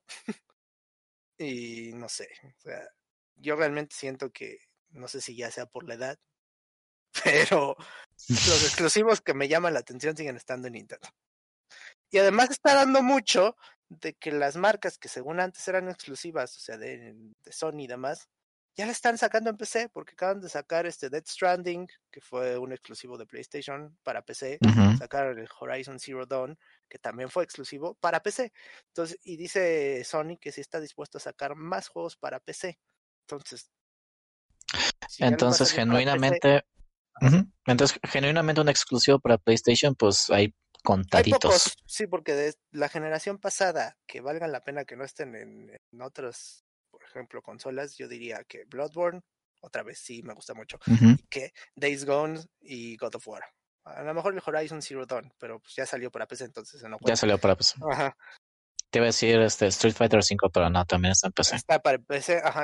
Y no sé, o sea, yo realmente siento que, no sé si ya sea por la edad, pero los exclusivos que me llaman la atención siguen estando en Nintendo. Y además está dando mucho de que las marcas que según antes eran exclusivas, o sea, de Sony y demás, ya la están sacando en PC, porque acaban de sacar Death Stranding, que fue un exclusivo de PlayStation para PC, Ujú. sacaron el Horizon Zero Dawn, que también fue exclusivo para PC. Entonces, y dice Sony que sí está dispuesto a sacar más juegos para PC. Entonces, si ya les va a Entonces, salir para PC, genuinamente. ajá. Ujú. Entonces, genuinamente un exclusivo para PlayStation, pues hay Hay contaditos. pocos, sí, porque de la generación pasada que valgan la pena que no estén en otras, por ejemplo, consolas, yo diría que Bloodborne, otra vez sí me gusta mucho, Ujú. y que Days Gone y God of War. A lo mejor el Horizon Zero Dawn, pero pues ya salió para PC, entonces no Ya cuenta. salió para PC. Ajá. Te iba a decir Street Fighter 5, pero no, también está en PC. Está para PC, ajá, y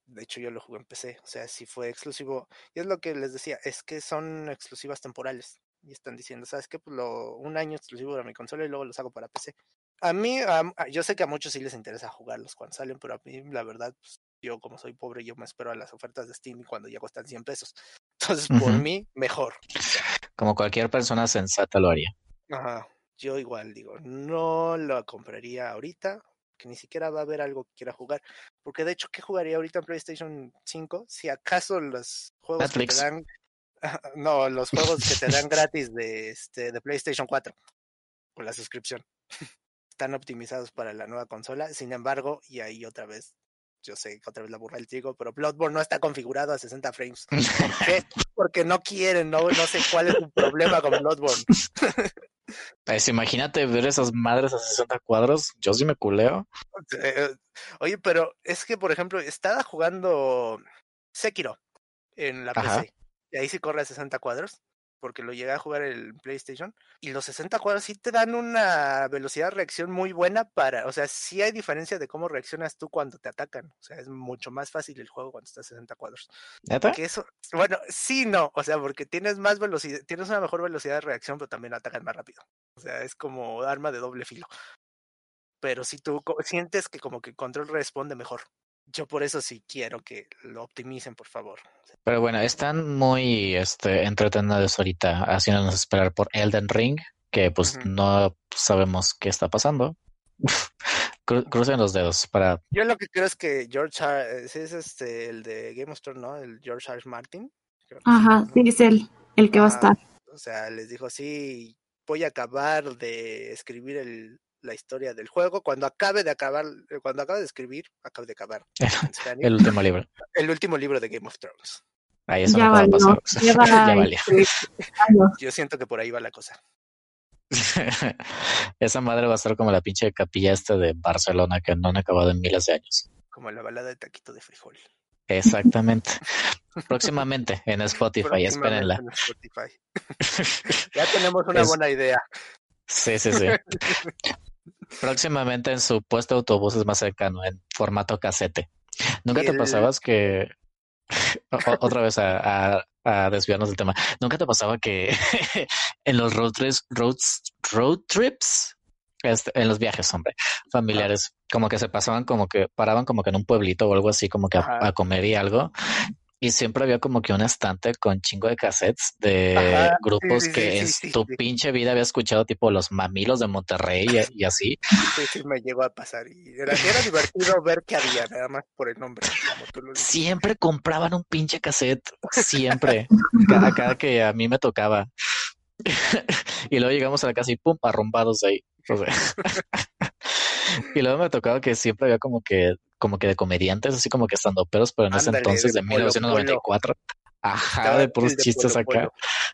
De hecho, yo lo jugué en PC. O sea, si fue exclusivo. Y es lo que les decía, es que son exclusivas temporales. Y están diciendo, ¿sabes qué? Pues un año exclusivo de mi consola y luego los hago para PC. A mí, yo sé que a muchos sí les interesa jugarlos cuando salen, pero a mí, la verdad, pues, yo como soy pobre, yo me espero a las ofertas de Steam y cuando ya cuestan 100 pesos. Entonces, por mí, mejor. Como cualquier persona sensata lo haría. Ajá. Yo igual digo, no lo compraría ahorita, que ni siquiera va a haber algo que quiera jugar. Porque de hecho, ¿qué jugaría ahorita en PlayStation 5? Si acaso los juegos que te Netflix. dan, no, los juegos que te dan gratis de PlayStation 4 con la suscripción. Están optimizados para la nueva consola. Sin embargo, y ahí otra vez, yo sé que otra vez la burra del trigo, pero Bloodborne no está configurado a 60 frames. ¿Por qué? Porque no quieren, no sé cuál es su problema con Bloodborne. Pues imagínate ver esas madres a 60 cuadros. Yo sí me culeo. Oye, pero es que, por ejemplo, estaba jugando Sekiro en la Ajá. PC. Y ahí sí corre a 60 cuadros, porque lo llegué a jugar en el PlayStation. Y los 60 cuadros sí te dan una velocidad de reacción muy buena o sea, sí hay diferencia de cómo reaccionas tú cuando te atacan. O sea, es mucho más fácil el juego cuando estás a 60 cuadros. ¿Neta? Que eso, bueno, sí, no, o sea, porque tienes más velocidad, tienes una mejor velocidad de reacción, pero también atacan más rápido. O sea, es como arma de doble filo. Pero si tú sientes que como que Control responde mejor. Yo por eso sí quiero que lo optimicen, por favor. Pero bueno, están muy entretenidos ahorita haciéndonos esperar por Elden Ring, que pues Ujú. no sabemos qué está pasando. Crucen los dedos para... Yo lo que creo es que sí es el de Game of Thrones, ¿no? El George R. Martin, creo que sí, Ajá, sí, ¿no? es el que va a Ajá, estar. o sea, les dijo, sí, voy a acabar de escribir la historia del juego. Cuando acabe de escribir, acabe de acabar en Spanish, el último libro. el último libro de Game of Thrones. Ahí eso no Ya puede valió, pasar. lleva Ya valió. años. Yo siento que por ahí va la cosa. Esa madre va a estar como la pinche capilla de Barcelona que no han acabado en miles de años. Como la balada de taquito de frijol. Exactamente. Próximamente en Spotify, Próximamente espérenla. en Spotify. Ya tenemos una Es, buena idea. sí, sí, sí. Próximamente en su puesto de autobuses más cercano, en formato casete. ¿Nunca Y te pasabas que, otra vez a desviarnos del tema, nunca te pasaba que en los road trips, en los viajes, hombre, Ajá, familiares, como que se pasaban, como que paraban como que en un pueblito o algo así, como que a ajá, comer y algo, y siempre había como que un estante con chingo de cassettes de ajá, sí, grupos sí, sí, que en sí, sí, tu sí, pinche vida había escuchado, tipo los Mamilos de Monterrey y así. sí, sí, me llegó a pasar. Y era divertido ver qué había, nada más por el nombre, como tú lo dices. Siempre compraban un pinche cassette, siempre, cada que a mí me tocaba. Y luego llegamos a la casa y pum, arrumbados ahí. O sea, y luego me tocaba que siempre había como que de comediantes, así como que estando peros, pero en ese Ándale, entonces de de Polo Polo. 1994. Ajá, Estaba de puros el de chistes Polo acá. Polo.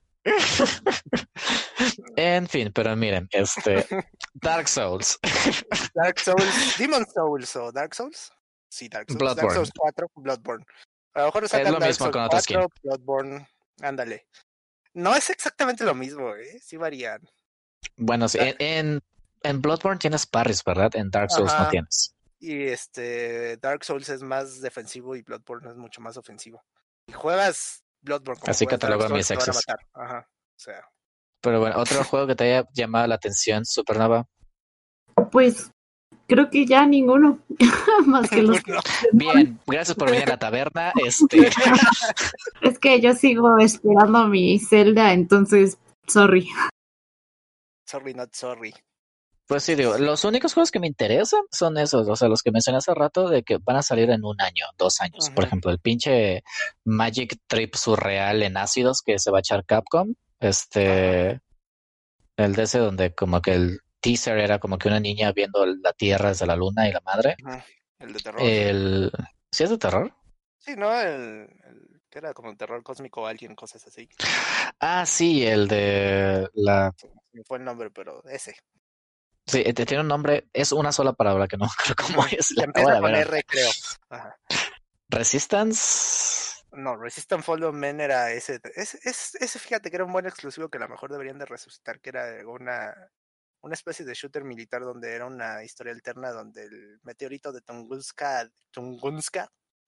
En fin, pero miren, Dark Souls, Dark Souls, Demon Souls o Dark Souls. Sí, Dark Souls. Dark Bloodborne, Souls 4, Bloodborne. A lo mejor es sacan lo Dark mismo Souls con otra skin. 4, Bloodborne. Ándale. No es exactamente lo mismo, ¿eh? Sí varían. Bueno, sí, Da- en Bloodborne tienes parries, ¿verdad? En Dark Souls no Ajá. tienes. Y Dark Souls es más defensivo y Bloodborne es mucho más ofensivo. Si juegas Bloodborne como Así juegas Dark catalogo a Souls, mis te van a exes. matar. Ajá. O sea, Pero bueno, otro juego que te haya llamado la atención, Supernova. Pues creo que ya ninguno, más que los que ninguno. Bien, gracias por venir a la taberna. Es que yo sigo esperando mi Zelda, entonces, sorry. Sorry, not sorry. Pues sí, digo, los únicos juegos que me interesan son esos, o sea, los que mencioné hace rato de que van a salir en un año, 2 años. Por Ujú, ejemplo, el pinche Magic Trip surreal en ácidos que se va a echar Capcom. ajá, El de ese donde como que el teaser era como que una niña viendo la Tierra desde la Luna y la madre. ujú. El de terror. El... ¿Sí es de terror? Sí, ¿no? Que era como terror cósmico o alguien, cosas así. Ah, sí, el de la... Se me fue el nombre, pero ese. Sí, tiene un nombre, es una sola palabra que no creo cómo Ujú. es, la Que acabo empieza de ver con ahorita. R, creo. Ajá. Resistance. No, Resistance Follow Men era ese, fíjate que era un buen exclusivo que a lo mejor deberían de resucitar, que era una especie de shooter militar donde era una historia alterna donde el meteorito de Tunguska,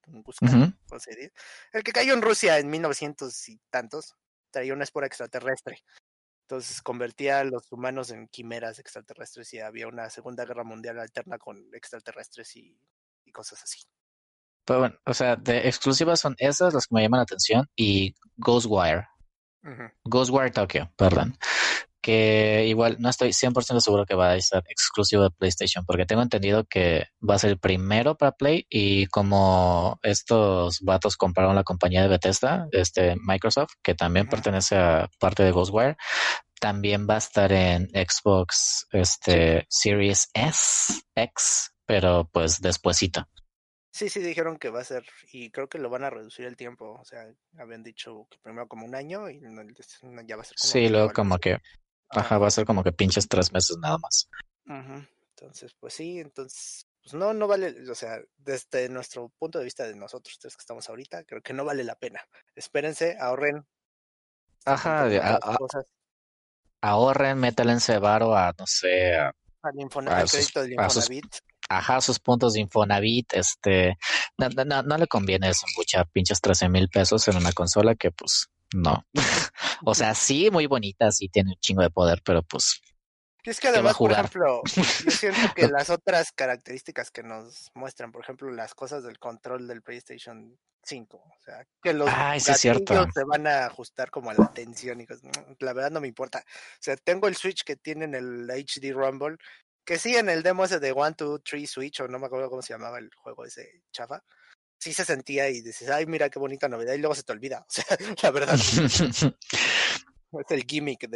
un Guskan, Ujú. ¿cómo se dice? El que cayó en Rusia en 1900 y tantos, traía una espora extraterrestre. Entonces convertía a los humanos en quimeras extraterrestres y había una Segunda Guerra Mundial alterna con extraterrestres y cosas así. Pero bueno, o sea, de exclusivas son esas las que me llaman la atención y Ghostwire. Ujú. Ghostwire Tokyo, perdón. Que igual no estoy 100% seguro que va a ser exclusivo de PlayStation, porque tengo entendido que va a ser el primero para Play y como estos vatos compraron la compañía de Bethesda, Microsoft, que también Ujú. pertenece a parte de Ghostwire, también va a estar en Xbox Sí. Series S, X, pero pues despuesito. Sí, dijeron que va a ser, y creo que lo van a reducir el tiempo, o sea, habían dicho que primero como un año y ya va a ser como Sí, medio luego o algo como así. que, Ajá. ajá, va a ser como que pinches 3 meses nada más. Ujú. Entonces, pues sí, pues no vale, o sea, desde nuestro punto de vista de nosotros tres que estamos ahorita, creo que no vale la pena. Espérense, ahorren, Ajá, compren otras cosas, ahorren, métalense varo a, no sé, a al sus, crédito del a sus, Infonavit. ajá, sus puntos de Infonavit, no le conviene desembuchar pinches 13,000 pesos en una consola que pues no. O sea, sí, muy bonita, sí tiene un chingo de poder, pero pues, Y es que ¿qué va a además, por jugar? ejemplo, yo siento que las otras características que nos muestran, por ejemplo, las cosas del control del PlayStation 5, o sea, que los Ay, sí es cierto. gatillos se van a ajustar como a la tensión y cosas, la verdad no me importa. O sea, tengo el Switch que tiene en el HD Rumble, que sí en el demo ese de 1, 2, 3 Switch, o no me acuerdo cómo se llamaba el juego ese chafa, sí se sentía y dices, ay, mira qué bonita novedad, y luego se te olvida. O sea, la verdad, es el gimmick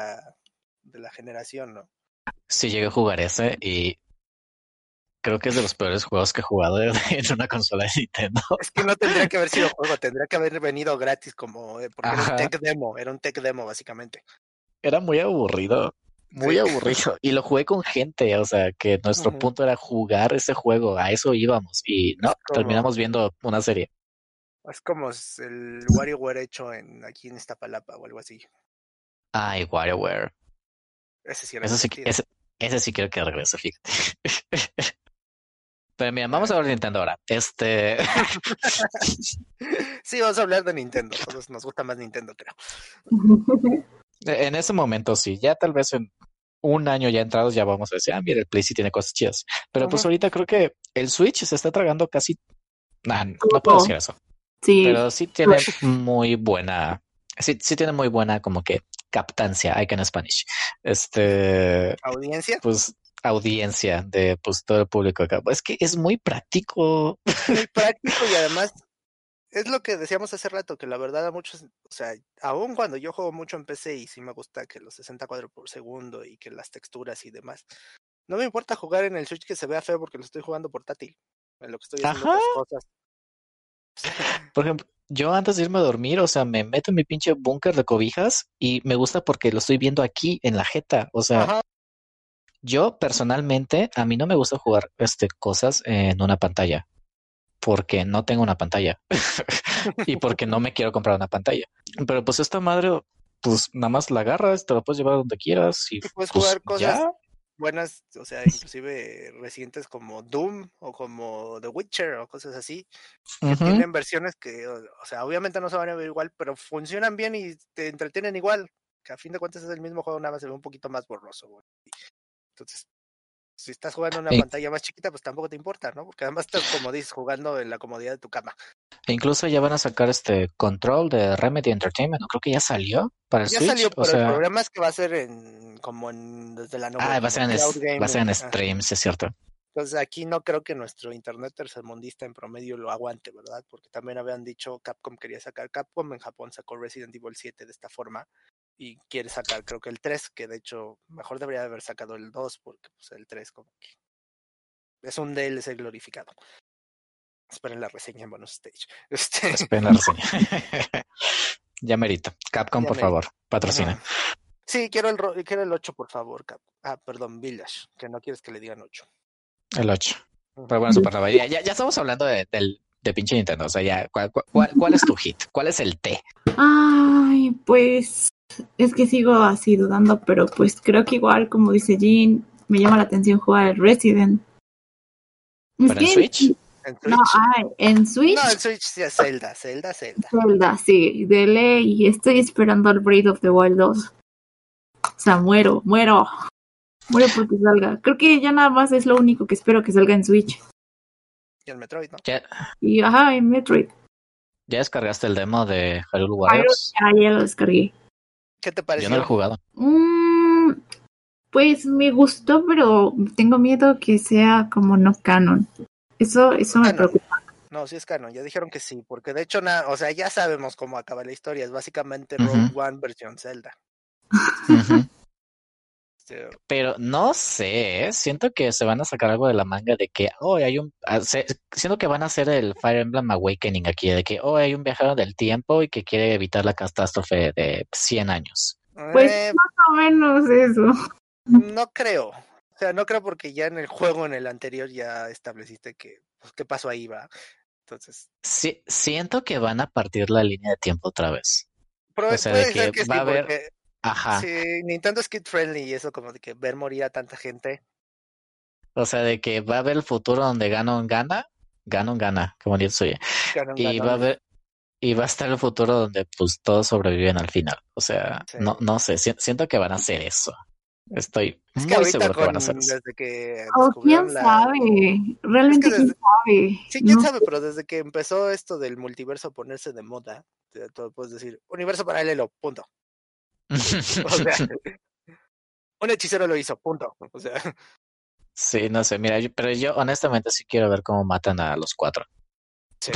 de la generación, ¿no? Sí llegué a jugar ese y creo que es de los peores juegos que he jugado en una consola de Nintendo. Es que no tendría que haber sido juego, tendría que haber venido gratis como, porque Ajá, era un tech demo básicamente. era muy aburrido. Muy Sí. aburrido. Y lo jugué con gente, o sea, que nuestro Ujú. punto era jugar ese juego, a eso íbamos. Y Es no, como, terminamos viendo una serie. es como el WarioWare hecho aquí en Iztapalapa o algo así. Ay, WarioWare. Ese sí era Eso sí, divertido. ese sí quiero que regrese, fíjate. Pero mira, vamos a Eh, ver Nintendo ahora. Sí, vamos a hablar de Nintendo. Todos nos gusta más Nintendo, creo. En ese momento sí, ya tal vez en un año ya entrados ya vamos a decir, mira, el Play sí tiene cosas chidas. Pero pues Ujú. ahorita creo que el Switch se está tragando casi, nah, no puedo Todo. decir eso, Sí. pero sí tiene muy buena, sí tiene muy buena como que captancia, I can Spanish. Audiencia, Pues audiencia de pues todo el público acá. Es que es muy práctico. muy práctico y además es lo que decíamos hace rato, que la verdad a muchos, o sea, aun cuando yo juego mucho en PC y sí me gusta que los 60 cuadros por segundo y que las texturas y demás, no me importa jugar en el Switch que se vea feo porque lo estoy jugando portátil, en lo que estoy haciendo Ajá. otras cosas. Por ejemplo, yo antes de irme a dormir, o sea, me meto en mi pinche búnker de cobijas y me gusta porque lo estoy viendo aquí en la jeta. O sea, Ajá, yo personalmente, a mí no me gusta jugar cosas en una pantalla porque no tengo una pantalla y porque no me quiero comprar una pantalla. Pero pues esta madre, pues nada más la agarras, te la puedes llevar donde quieras y y puedes pues jugar cosas ya. buenas, o sea, inclusive recientes como Doom o como The Witcher o cosas así, que Ujú. tienen versiones que, o sea, obviamente no se van a ver igual, pero funcionan bien y te entretienen igual, que a fin de cuentas es el mismo juego, nada más se ve un poquito más borroso, güey. Entonces, si estás jugando en una E, pantalla más chiquita, pues tampoco te importa, ¿no? Porque además estás, como dices, jugando en la comodidad de tu cama. e incluso ya van a sacar este control de Remedy Entertainment, ¿no? Creo que ya salió para el Ya Switch. salió, O pero el sea, problema es que va a ser desde la nube, como cloud va a ser gaming. en Ajá. stream, sí es cierto. Entonces aquí no creo que nuestro internet tercermundista en promedio lo aguante, ¿verdad? Porque también habían dicho Capcom quería sacar, Capcom en Japón sacó Resident Evil 7 de esta forma y quiere sacar creo que el 3, que de hecho mejor debería haber sacado el 2 porque pues el 3 como que es un DLC glorificado. Esperen la reseña en bonus stage. Esperen la reseña. Ya merito. Capcom, Ya por me... favor, patrocina. Ajá. Sí, quiero el 8, por favor, perdón, Village, que no quieres que le digan 8. El 8. Pero Ujú. bueno, Supernova, ya estamos hablando de pinche Nintendo. O sea, ya, ¿cuál es tu hit? ¿Cuál es el T? Ay, pues es que sigo así dudando, pero pues creo que igual, como dice Jean, me llama la atención jugar el Resident. Es ¿Para en que Switch? ¿En No, Switch? en Switch. No, en Switch sí es Zelda. Zelda, sí, de ley. Y estoy esperando al Breath of the Wild 2. O sea, muero porque salga. Creo que ya nada más es lo único que espero que salga en Switch. Y el Metroid, ¿no? Y ajá, en Metroid. ¿Ya descargaste el demo de Hyrule Pyro, Warriors? ya lo descargué. ¿Qué te Yo no lo he pareció? jugado. Pues me gustó, pero tengo miedo que sea como no canon. Eso me Canon. preocupa. No, sí es canon, ya dijeron que sí, porque de hecho, o sea, ya sabemos cómo acaba la historia, es básicamente Ujú. Rogue One versión Zelda. Ujú. Este, Pero no sé, siento que se van a sacar algo de la manga de que, siento que van a hacer el Fire Emblem Awakening aquí, de que, hay un viajero del tiempo y que quiere evitar la catástrofe de 100 años. Pues más o menos eso. no creo, o sea, no creo porque ya en el juego, en el anterior, ya estableciste que, pues, ¿qué pasó ahí, va? Entonces, Sí, siento que van a partir la línea de tiempo otra vez. O sea, de puede ser que que va sí, a haber, porque ajá, si Nintendo es kid friendly y eso como de que ver morir a tanta gente, o sea, de que va a haber el futuro donde Ganon gana, como dice, oye, y va a ganón. haber, y va a estar el futuro donde pues todos sobreviven al final. O sea, Sí. no sé, siento que van a hacer eso. Estoy Es que muy ahorita seguro que van a hacer eso. desde que O quién descubrieron sabe. es que Realmente quién sabe. sí, quién No sabe, pero desde que empezó esto del multiverso a ponerse de moda, todo puedes decir, universo paralelo, punto. O sea, un hechicero lo hizo, punto. O sea, Sí, no sé, mira, pero yo honestamente sí quiero ver cómo matan a los 4. sí.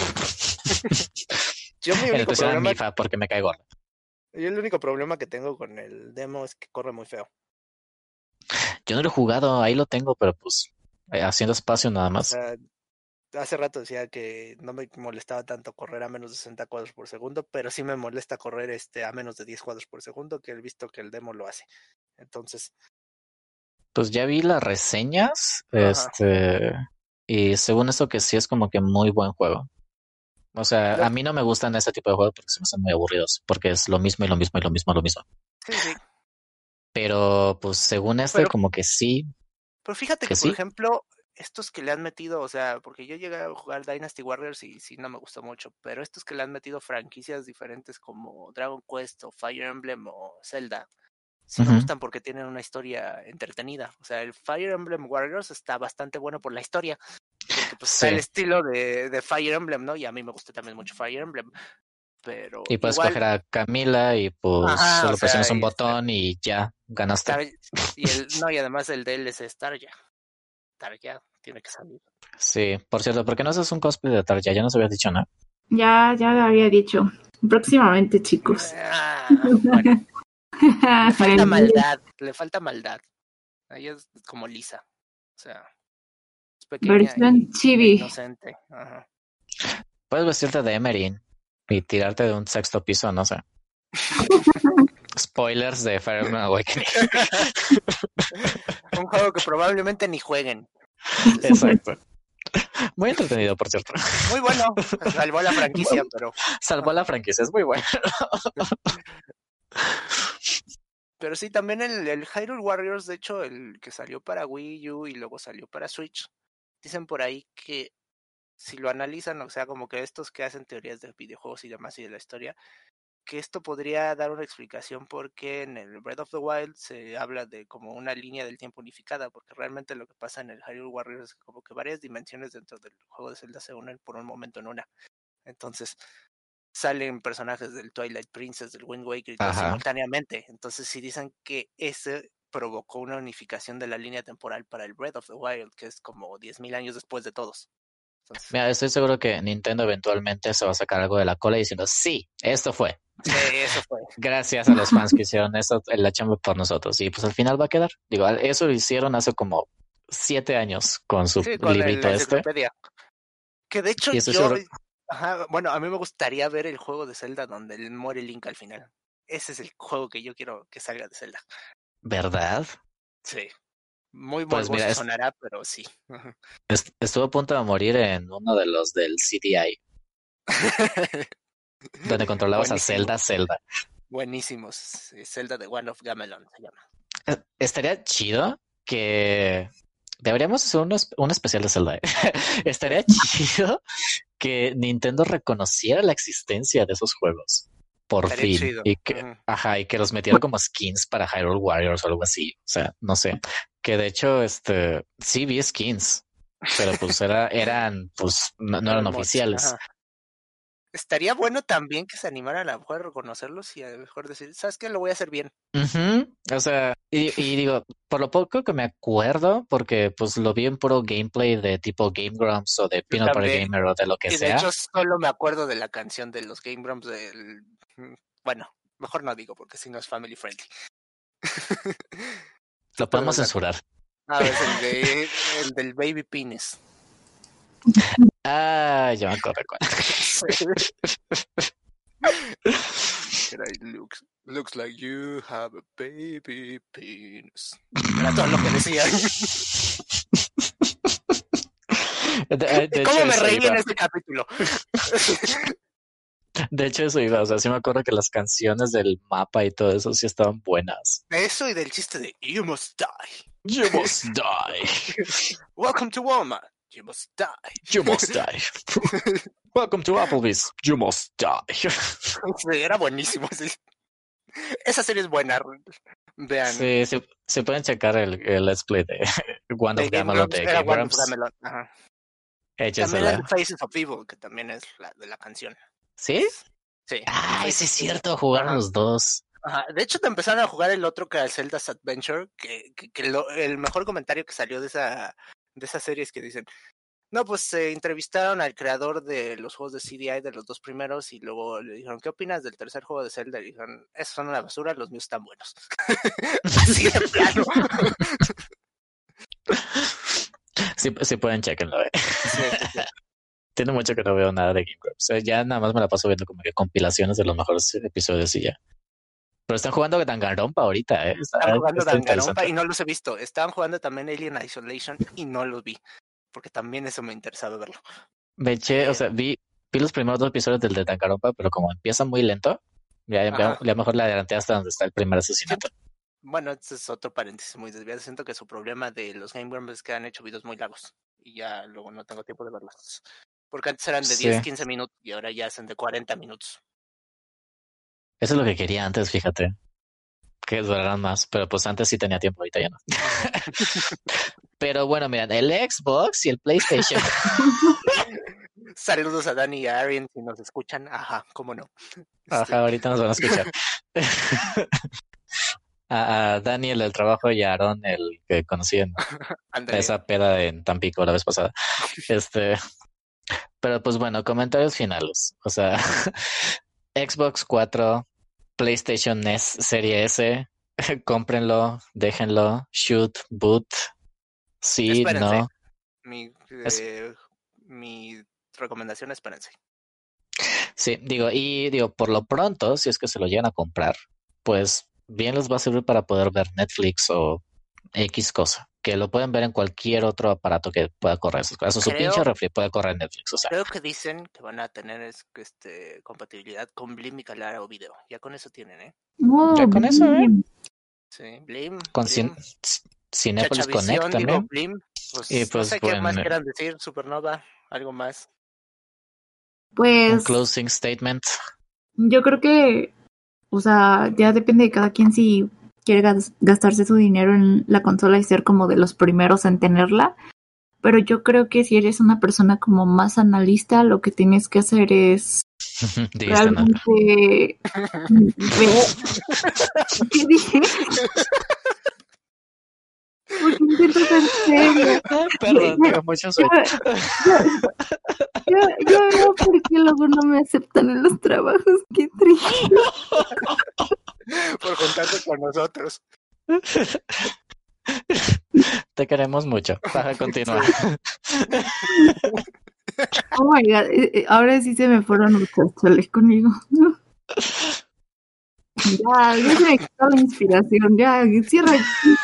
Yo mi En único especial a problema, Mifa, porque me cae gordo. yo el único problema que tengo con el demo es que corre muy feo. Yo no lo he jugado, ahí lo tengo, pero pues haciendo espacio nada O más. sea, hace rato decía que no me molestaba tanto correr a menos de 60 cuadros por segundo, pero sí me molesta correr a menos de 10 cuadros por segundo, que he visto que el demo lo hace. Entonces, Pues ya vi las reseñas, ajá. y según eso que sí es como que muy buen juego. O sea, a mí no me gustan ese tipo de juegos porque se me hacen muy aburridos, porque es lo mismo y lo mismo y lo mismo, lo mismo. Sí, sí. Pero pues según Pero, como que sí, pero fíjate que que, por sí. ejemplo, estos que le han metido, o sea, porque yo llegué a jugar Dynasty Warriors y sí no me gustó mucho, pero estos que le han metido franquicias diferentes como Dragon Quest o Fire Emblem o Zelda, sí me Ujú. gustan porque tienen una historia entretenida. O sea, el Fire Emblem Warriors está bastante bueno por la historia, porque pues está el Sí. estilo de Fire Emblem, ¿no? Y a mí me gusta también mucho Fire Emblem, pero Y puedes igual, coger a Camila y pues ajá, o solo sea, presionas un botón y ya ganaste. y además el DLC Starja tiene que salir. Sí, por cierto, ¿por qué no haces un cosplay de Tarja? Ya nos habías dicho, ¿no? Ya había dicho. Próximamente, chicos. Bueno, El- le falta maldad. Ella es como Lisa, o sea, es pequeña Versión e chibi. inocente. Ajá. Puedes vestirte de Emerin y tirarte de un sexto piso, no sé. Spoilers de Fire Emblem Awakening. Un juego que probablemente ni jueguen. Exacto. Muy entretenido, por cierto. Muy bueno, salvó la franquicia, pero Salvó la franquicia, es muy bueno. pero sí, también el Hyrule Warriors, de hecho, el que salió para Wii U y luego salió para Switch, dicen por ahí que si lo analizan, o sea, como que estos que hacen teorías de videojuegos y demás y de la historia, que esto podría dar una explicación porque en el Breath of the Wild se habla de como una línea del tiempo unificada, porque realmente lo que pasa en el Hyrule Warriors es como que varias dimensiones dentro del juego de Zelda se unen por un momento en una. Entonces salen personajes del Twilight Princess, del Wind Waker y todo Ajá. simultáneamente. Entonces sí dicen que ese provocó una unificación de la línea temporal para el Breath of the Wild, que es como 10.000 años después de todos. Entonces, Mira, estoy seguro que Nintendo eventualmente se va a sacar algo de la cola diciendo, sí, esto fue. sí, eso fue. Gracias a los fans que hicieron esto, la chamba por nosotros. Y pues al final va a quedar. Digo, eso lo hicieron hace como 7 años con su Sí, con librito la enciclopedia. Que de hecho Y estoy seguro, ajá, bueno, a mí me gustaría ver el juego de Zelda donde muere Link al final. Ese es el juego que yo quiero que salga de Zelda. ¿verdad? Sí, muy Pues morboso mira, sonará, pero sí. estuvo a punto de morir en uno de los del CDI, donde controlabas a Buenísimo, Zelda. buenísimos. Zelda de One of Gamelon se llama. Estaría chido que Deberíamos hacer un especial de Zelda. Estaría chido que Nintendo reconociera la existencia de esos juegos. Por Estaría fin. chido. Y que, Ujú. y que los metiera como skins para Hyrule Warriors o algo así. O sea, no sé. Que de hecho, sí vi skins, pero pues eran, pues, no eran Eran mods. oficiales. Ajá. Estaría bueno también que se animaran a lo mejor a reconocerlos y a lo mejor decir, ¿sabes qué? Lo voy a hacer bien. Ujú. O sea, y digo, por lo poco que me acuerdo, porque pues lo vi en puro gameplay de tipo Game Grumps o de Yo Peanut Butter también. Gamer o de lo que Y de sea. hecho solo me acuerdo de la canción de los Game Grumps del... Bueno, mejor no digo porque si no es family friendly. ¿Tú Lo te podemos debes de acordar? censurar. Ah, es el del Baby Penis. Ah, ya me acuerdo cuál. Era, looks like you have a baby penis. Era todo lo que decían. De ¿Cómo hecho, me eso reí en iba. este capítulo? De hecho, eso iba. O sea, sí me acuerdo que las canciones del mapa y todo eso sí estaban buenas. De eso y del chiste de You must die. You must die. Welcome to Walmart. You must die. You must die. Welcome to Applebee's. You must die. Sí, era buenísimo. Sí. Esa serie es buena. Vean. Sí, sí, se pueden checar el let's play de One De of Game Gamelon Grumps. de Era Game One of Grumps. Gamelon. Ajá. También es Échensela. Faces of Evil, que también es la de la canción. ¿Sí? Sí. Ay, sí Faces es of Evil. cierto, jugaron Ajá. los dos. Ajá. De hecho, te empezaron a jugar el otro que era el Zelda's Adventure, que el mejor comentario que salió de esa serie es que dicen, no, pues se entrevistaron al creador de los juegos de CDI de los dos primeros y luego le dijeron, ¿qué opinas del tercer juego de Zelda? Y dijeron, esos son una basura, los míos están buenos. Así de plano. Sí pueden chequenlo. Sí. Tiene mucho que no veo nada de Game Grumps. O sea, ya nada más me la paso viendo como que compilaciones de los mejores episodios y ya. Pero están jugando Danganronpa ahorita, ¿eh? Están jugando Está Danganronpa interesante. y no los he visto. Estaban jugando también Alien Isolation y no los vi, porque también eso me interesaba verlo. Me eché, o sea, vi los primeros dos episodios del de Danganronpa, pero como empieza muy lento, ya mejor le adelanté hasta donde está el primer asesinato. Bueno, este es otro paréntesis muy desviado. Siento que su problema de los Game Grumps es que han hecho videos muy largos y ya luego no tengo tiempo de verlos. Porque antes eran de 10, 15 minutos y ahora ya hacen de 40 minutos. Eso es lo que quería antes, fíjate. Que duraran más, pero pues antes sí tenía tiempo, ahorita ya no. Pero bueno, miren, el Xbox y el PlayStation. Saludos a Dani y a Arian si nos escuchan. Ajá, cómo no. Ajá, ahorita nos van a escuchar. A Daniel del trabajo y a Aaron, el que conocí en esa peda en Tampico la vez pasada. Pero pues bueno, comentarios finales. O sea, Xbox 4, PlayStation NES Serie S, cómprenlo, déjenlo, shoot, boot, sí, espérense. no. Mi recomendación, espérense. Sí, digo, por lo pronto, si es que se lo llegan a comprar, pues bien les va a servir para poder ver Netflix o X cosa, que lo pueden ver en cualquier otro aparato que pueda correr esas cosas. Su pinche refri puede correr Netflix, o sea. Creo que dicen que van a tener compatibilidad con Blim y Claro Video. Ya con eso tienen, ¿eh? Ya con eso, ¿eh? Sí, Blim. Con Cinépolis Connect también. Blim. Pues, y pues no sé qué más quieran decir, Supernova, algo más. Pues un closing statement. Yo creo que, o sea, ya depende de cada quien si quiere gastarse su dinero en la consola y ser como de los primeros en tenerla. Pero yo creo que si eres una persona como más analista, lo que tienes que hacer es realmente ver... ¿Qué dije? Porque intento ser serio. Perdón, tengo mucho sueño. Yo veo por qué luego no me aceptan en los trabajos. Qué triste. Por juntarte con nosotros. Te queremos mucho. Para continuar. Oh my god, ahora sí se me fueron muchos choles conmigo. Ya se me quitó la inspiración. Ya, cierra.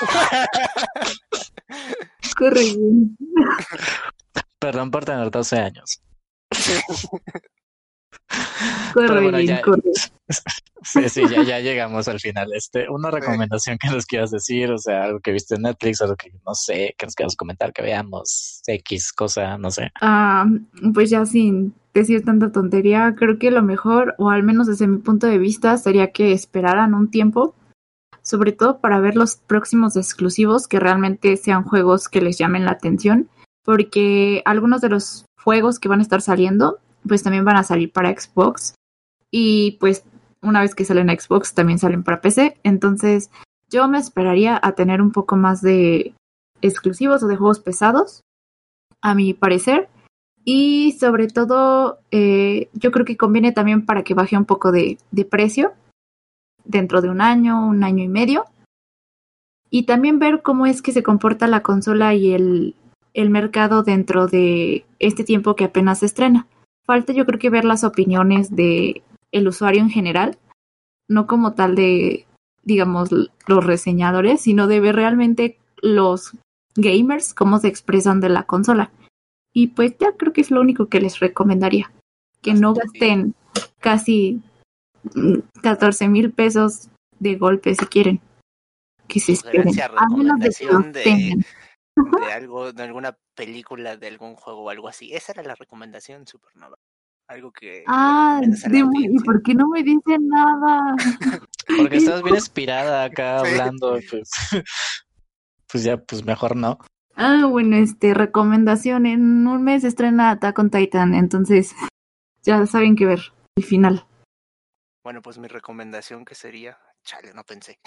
Corre bien. Perdón por tener 12 años. Pero bueno, Corre, ya, corre. sí, ya llegamos al final. Una recomendación que nos quieras decir, o sea, algo que viste en Netflix, algo que no sé, que nos quieras comentar, que veamos, X cosa, no sé. Ah, pues ya sin decir tanta tontería, creo que lo mejor, o al menos desde mi punto de vista, sería que esperaran un tiempo, sobre todo para ver los próximos exclusivos, que realmente sean juegos que les llamen la atención, porque algunos de los juegos que van a estar saliendo, pues también van a salir para Xbox, y pues una vez que salen a Xbox también salen para PC, entonces yo me esperaría a tener un poco más de exclusivos o de juegos pesados, a mi parecer, y sobre todo yo creo que conviene también para que baje un poco de precio dentro de un año y medio, y también ver cómo es que se comporta la consola y el mercado dentro de este tiempo que apenas se estrena. Falta yo creo que ver las opiniones de el usuario en general, no como tal de, digamos, los reseñadores, sino de ver realmente los gamers cómo se expresan de la consola. Y pues ya creo que es lo único que les recomendaría. Que no gasten casi 14,000 pesos de golpe si quieren. Que se esperen. Sugerencia, A menos de que los recomendación tengan. de algo, de alguna película, de algún juego o algo así. Esa era la recomendación, Supernova. Algo que le Ah, recomiendas a la ¿y audiencia. por qué no me dicen nada? Porque Y estás bien inspirada acá Sí. hablando, pues, pues ya, pues mejor no. bueno, recomendación, en un mes se estrena Attack on Titan, entonces ya saben qué ver, el final. Bueno, pues mi recomendación que sería, chale, no pensé.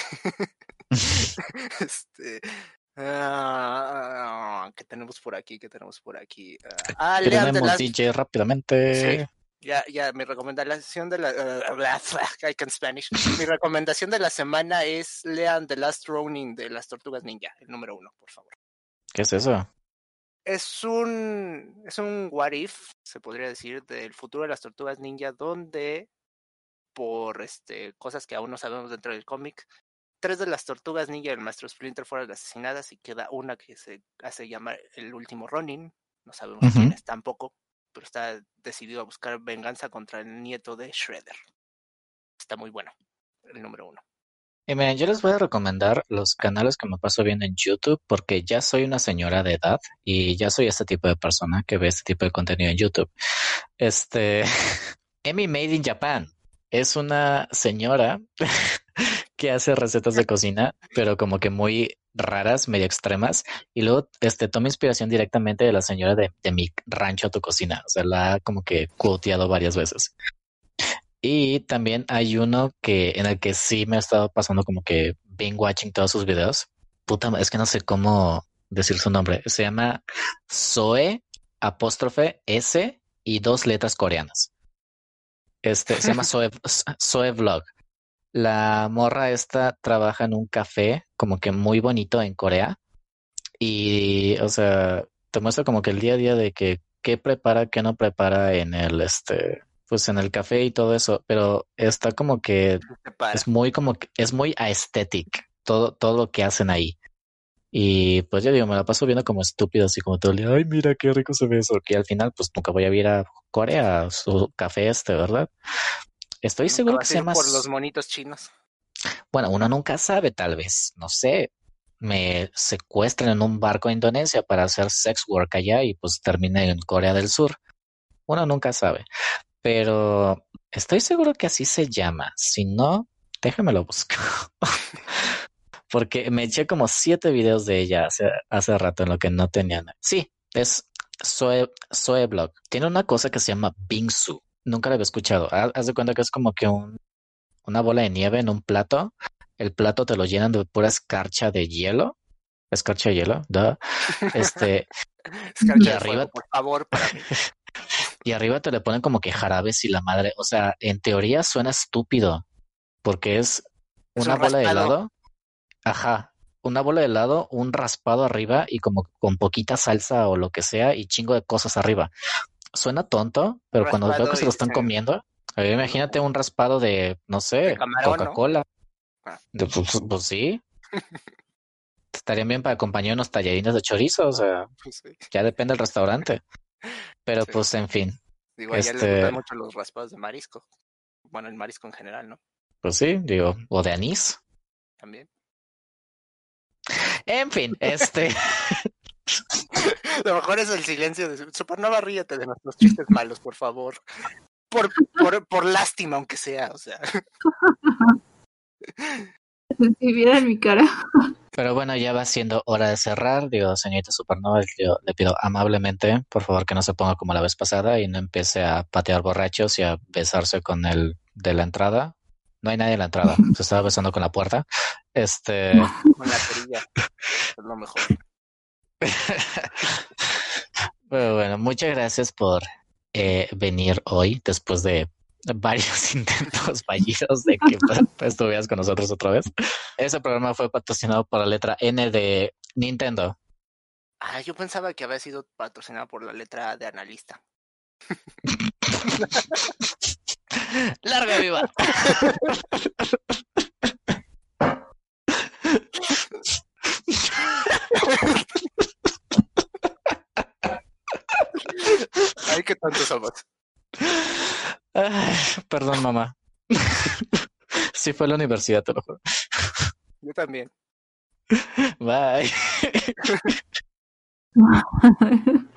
este, ¿qué tenemos por aquí? ¿Qué tenemos por aquí? ¿Qué Lean The tenemos, Last. DJ, Sí, rápidamente? ya, mi recomendación de la I can Spanish. Mi recomendación de la semana es lean The Last Ronin de las Tortugas Ninja, el número 1, por favor. ¿Qué es eso? Es un what if, se podría decir, del futuro de las Tortugas Ninja, donde por cosas que aún no sabemos dentro del cómic, 3 de las Tortugas Ninja y el Maestro Splinter fueron asesinadas y queda una que se hace llamar el último Ronin, no sabemos quién es tampoco, pero está decidido a buscar venganza contra el nieto de Shredder. Está muy bueno, el número 1. Y miren, yo les voy a recomendar los canales que me paso viendo en YouTube porque ya soy una señora de edad y ya soy este tipo de persona que ve este tipo de contenido en YouTube. Emmy Made in Japan es una señora que hace recetas de cocina, pero como que muy raras, medio extremas. Y luego toma inspiración directamente de la señora de Mi Rancho a tu Cocina. O sea, la ha como que quoteado varias veces. Y también hay uno en el que sí me ha estado pasando como que binge watching todos sus videos. Puta, es que no sé cómo decir su nombre. Se llama Zoe apóstrofe S y 2 letras coreanas. Se llama Zoe Vlog. La morra esta trabaja en un café como que muy bonito en Corea y, o sea, te muestra como que el día a día de que qué prepara, qué no prepara en pues en el café y todo eso, pero está como que es muy es muy aesthetic todo lo que hacen ahí. Y pues yo digo, me la paso viendo como estúpido, así como todo el día, ay, mira qué rico se ve eso, que al final pues nunca voy a ir a Corea, su café ¿verdad? Estoy Nunca seguro va que a se ser llama, por los monitos chinos. bueno, uno nunca sabe, tal vez, no sé, me secuestran en un barco a Indonesia para hacer sex work allá y pues termine en Corea del Sur. Uno nunca sabe, pero estoy seguro que así se llama. Si no, déjame lo busco. Porque me eché como 7 videos de ella hace rato en lo que no tenía nada. Sí, es Zoe Blog. Tiene una cosa que se llama Bingsu. Nunca la había escuchado. Haz de cuenta que es como que una bola de nieve en un plato. El plato te lo llenan de pura escarcha de hielo. Escarcha de hielo, duh. Y Escarcha de fuego, arriba, por favor, para mí. y arriba te le ponen como que jarabes y la madre. O sea, en teoría suena estúpido. Porque es Es una un bola de raspado. helado. Ajá. Una bola de helado, un raspado arriba y como con poquita salsa o lo que sea y chingo de cosas arriba. Suena tonto, pero cuando veo que Raspado se y lo están comiendo, imagínate un raspado de, no de sé, camarón, ¿no? Coca-Cola. Ah. Pues sí, estarían bien para acompañar unos tallarines de chorizo, o sea, Sí. ya depende del restaurante. Pero Sí. pues en fin, Digo, a ella les gustan mucho los raspados de marisco. Bueno, el marisco en general, ¿no? Pues sí, digo, o de anís. También. En fin, Lo mejor es el silencio de Supernova, ríete de nuestros chistes malos, por favor. Por lástima, aunque sea, o sea. Si vieran mi cara. Pero bueno, ya va siendo hora de cerrar. Digo, señorita Supernova, yo le pido amablemente, por favor, que no se ponga como la vez pasada y no empiece a patear borrachos y a besarse con el de la entrada. No hay nadie en la entrada, se estaba besando con la puerta. Con la perilla, es lo mejor. Pero bueno, muchas gracias por venir hoy después de varios intentos fallidos de que estuvieras con nosotros otra vez. Ese programa fue patrocinado por la letra N de Nintendo. Yo pensaba que había sido patrocinado por la letra de analista. ¡Larga viva! Ay, qué tontos somos. Ay, perdón, mamá. Sí fue a la universidad, te lo juro. Yo también. Bye.